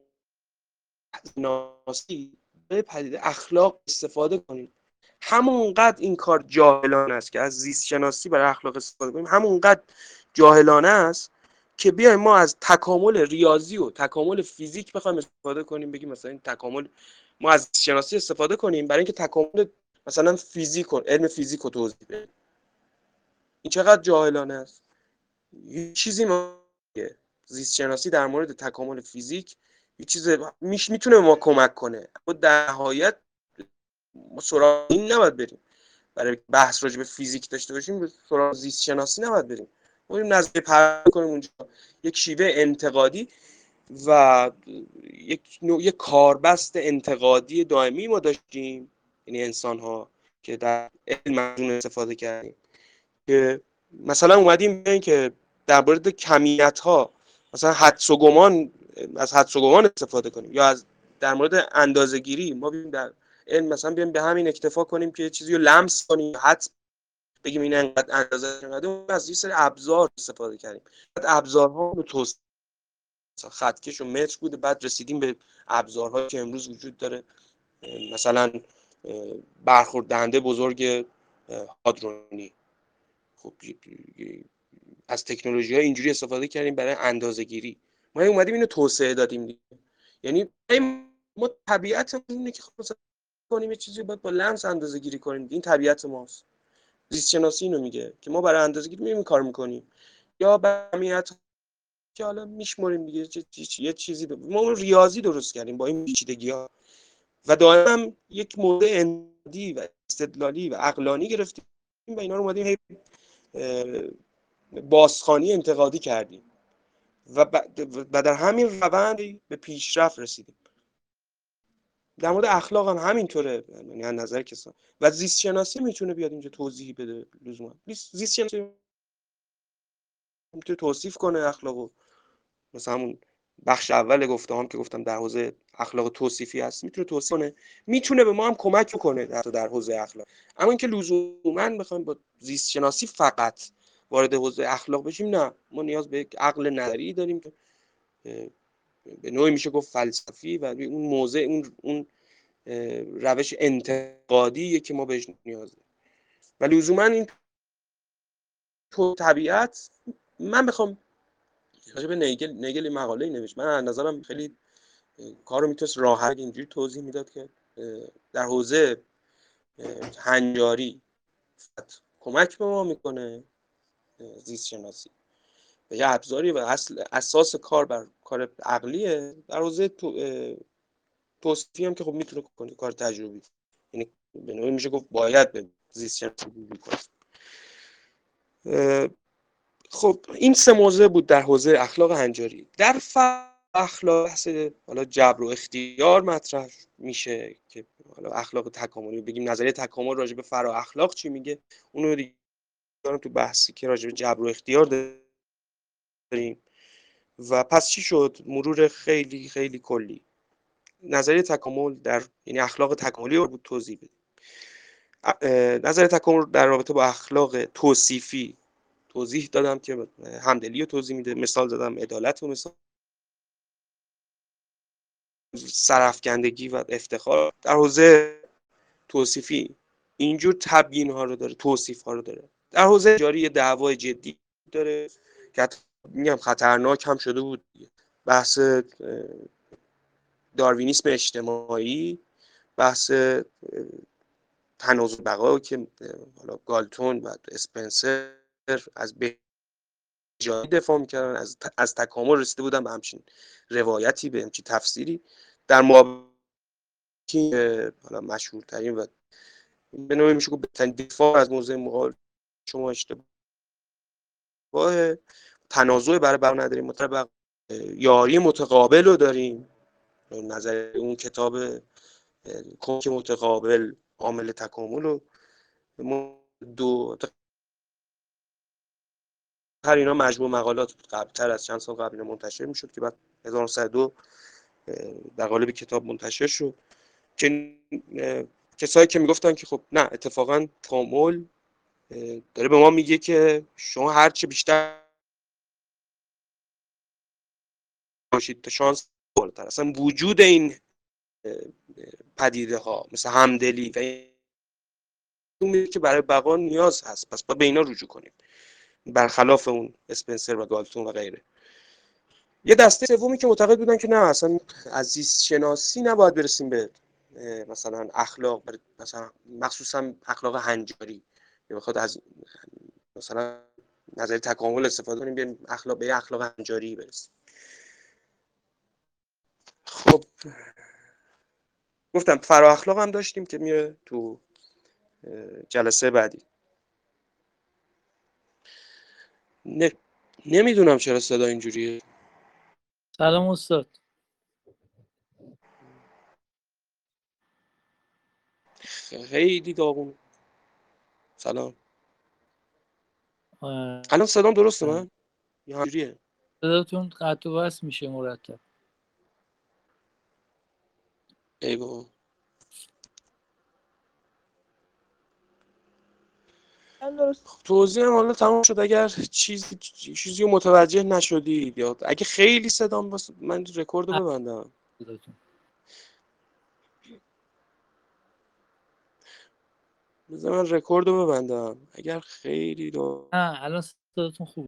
ناسی به پدیده اخلاق استفاده کنید. همونقدر این کار جاهلانه است که از زیست شناسی برای اخلاق استفاده کنیم، همونقدر جاهلانه است که بیایم ما از تکامل ریاضی و تکامل فیزیک بخوایم استفاده کنیم، بگیم مثلا این تکامل ما از زیست شناسی استفاده کنیم برای اینکه تکامل مثلا فیزیک و علم فیزیک رو توضیح بدیم. این چقدر جاهلانه است. یه چیزی ما زیست شناسی در مورد تکامل فیزیک یه چیز میتونه ما کمک کنه، اما در نهایت ما سراغ این نباید بریم. برای بحث راجع به فیزیک داشته باشیم سراغ زیست شناسی نباید بریم. ما بریم نظریه پردازی کنیم اونجا، یک شیوه انتقادی و یک کاربست انتقادی دائمی ما داشتیم، یعنی انسان ها که در علم استفاده کردیم، که مثلا اومدیم ببینیم که در مورد کمیت ها مثلا حدس و گمان، از حدس و گمان استفاده کنیم، یا از در مورد اندازه گیری ما ببینیم در علم مثلا بیایم به همین اکتفا کنیم که چیزی رو لمس کنیم، حدس بگیم این انقدر اندازه انقدر، از یه سری ابزار استفاده کردیم. بعد ابزارها رو توسعه، خطکش و متر بوده، بعد رسیدیم به ابزارهایی که امروز وجود داره، مثلا برخورد دهنده بزرگ هادرونی. خب از تکنولوژی‌ها اینجوری استفاده کردیم برای اندازه‌گیری. ما اومدیم اینو توسعه دادیم دیگه. یعنی ما طبیعت اینه که خب کنیم یه چیزی باید با لمس اندازه‌گیری کنیم. این طبیعت ماست. زیست شناسی اینو میگه که ما برای اندازه‌گیری می‌ریم کار می‌کنیم، یا جمعیت که حالا میشمریم دیگه، یه چیزی ما ریاضی درست کردیم با این پیچیدگی‌ها و دائما یک موضع انتقادی و استدلالی و عقلانی گرفتیم و اینا رو اومدیم بازخوانی انتقادی کردیم و در همین روند به پیشرفت رسیدیم. در مورد اخلاق هم همینطوره، یعنی از نظر کسان و زیست شناسی میتونه بیاد اینجا توضیح بده. لزوما زیست شناسی میتونه توصیف کنه اخلاقو، مثلا همون بخش اول گفتم که گفتم در حوزه اخلاق توصیفی هست، میتونه توصیف کنه، میتونه به ما هم کمک کنه در حوزه اخلاق. اما اینکه لزوما بخوایم با زیست شناسی فقط وارد حوزه اخلاق بشیم، نه، ما نیاز به یک عقل نظری داریم که به نوعی میشه گفت فلسفی و اون موضع اون روش انتقادیه که ما بهش نیاز داریم. و لزوما این تو طبیعت، من بخوام راجع به نیگل مقاله نوشت، من از نظرم خیلی کارو میتونست راحت اینجوری توضیح میداد که در حوزه هنجاری کمک به ما میکنه زیست شناسی و یه ابزاری و اساس کار بر کار عقلیه. در حوزه توصیفی هم که خب میتونه کنه کار تجربی، یعنی به نوعی میشه گفت باید به زیست شناسی کنه. خب این سه موضوع بود در حوزه اخلاق هنجاری. در اخلاق بحث حالا جبر و اختیار مطرح میشه که حالا اخلاق تکاملی بگیم، نظریه تکامل راجع به فرا اخلاق چی میگه، اونو دیگه تو بحثی که راجع به جبر و اختیار داریم. و پس چی شد؟ مرور خیلی خیلی کلی نظریه تکامل در، یعنی اخلاق تکاملی رو بود توضیح بدیم. نظر تکامل در رابطه با اخلاق توصیفی توضیح دادم که همدلی رو توضیح میده، مثال زدم عدالت و مثال سرافکندگی و افتخار. در حوزه توصیفی اینجور تبیین ها رو داره، توصیف ها رو داره. در حوزه جاری دعوای جدی داره که میگم خطرناک هم شده بود، بحث داروینیسم اجتماعی، بحث تناسب بقا که حالا گالتون و اسپنسر از بجایی دفاع میکردن، از تکامل رسیده بودن به همچین روایتی، به همچین تفسیری. در مقابل حالا مشهورترین و به نوعی میشه گفت بهترین دفاع از موضوع مقابل شما اشتباه تنازع برای بقا نداریم، مطلب یاری متقابل رو داریم. نظر اون کتاب کمک متقابل عامل تکامل رو دو هر اینا مجموع مقالات بود، قبلتر از چند سال قبل اینا منتشر میشد که بعد 1902 در قالب کتاب منتشر شد. که کسایی که میگفتن که خب نه اتفاقا تکامل داره به ما میگه که شما هر چه بیشتر باشید تا شانس بالاتر، اصلا وجود این پدیده ها مثل همدلی و اون میگه که برای بقا نیاز هست، پس باید به اینا رجوع کنیم، برخلاف اون اسپنسر و گالتون و غیره. یه دسته سومی که معتقد بودن که نه اصلا از زیست شناسی نباید برسیم به مثلا اخلاق، مثلا مخصوصا اخلاق هنجاری، یا بخواد از مثلا نظر تکامل استفاده کنیم به اخلاق هنجاری برسیم. خب گفتم فرا اخلاق هم داشتیم که میره تو جلسه بعدی. نمیدونم چرا صدا اینجوریه. سلام استاد. خیلی داغون. سلام. الان صدام درسته من؟ یا اینجوریه؟ صداتون قطع و وصل میشه مرتب. ای بابا. توضیح هم حالا تمام شد. اگر چیزی رو متوجه نشدید یا اگه خیلی صدام من رکورد رو ببندم. صداتون بذار من رکورد رو ببندم. اگر خیلی نه الان صداتون خوبه.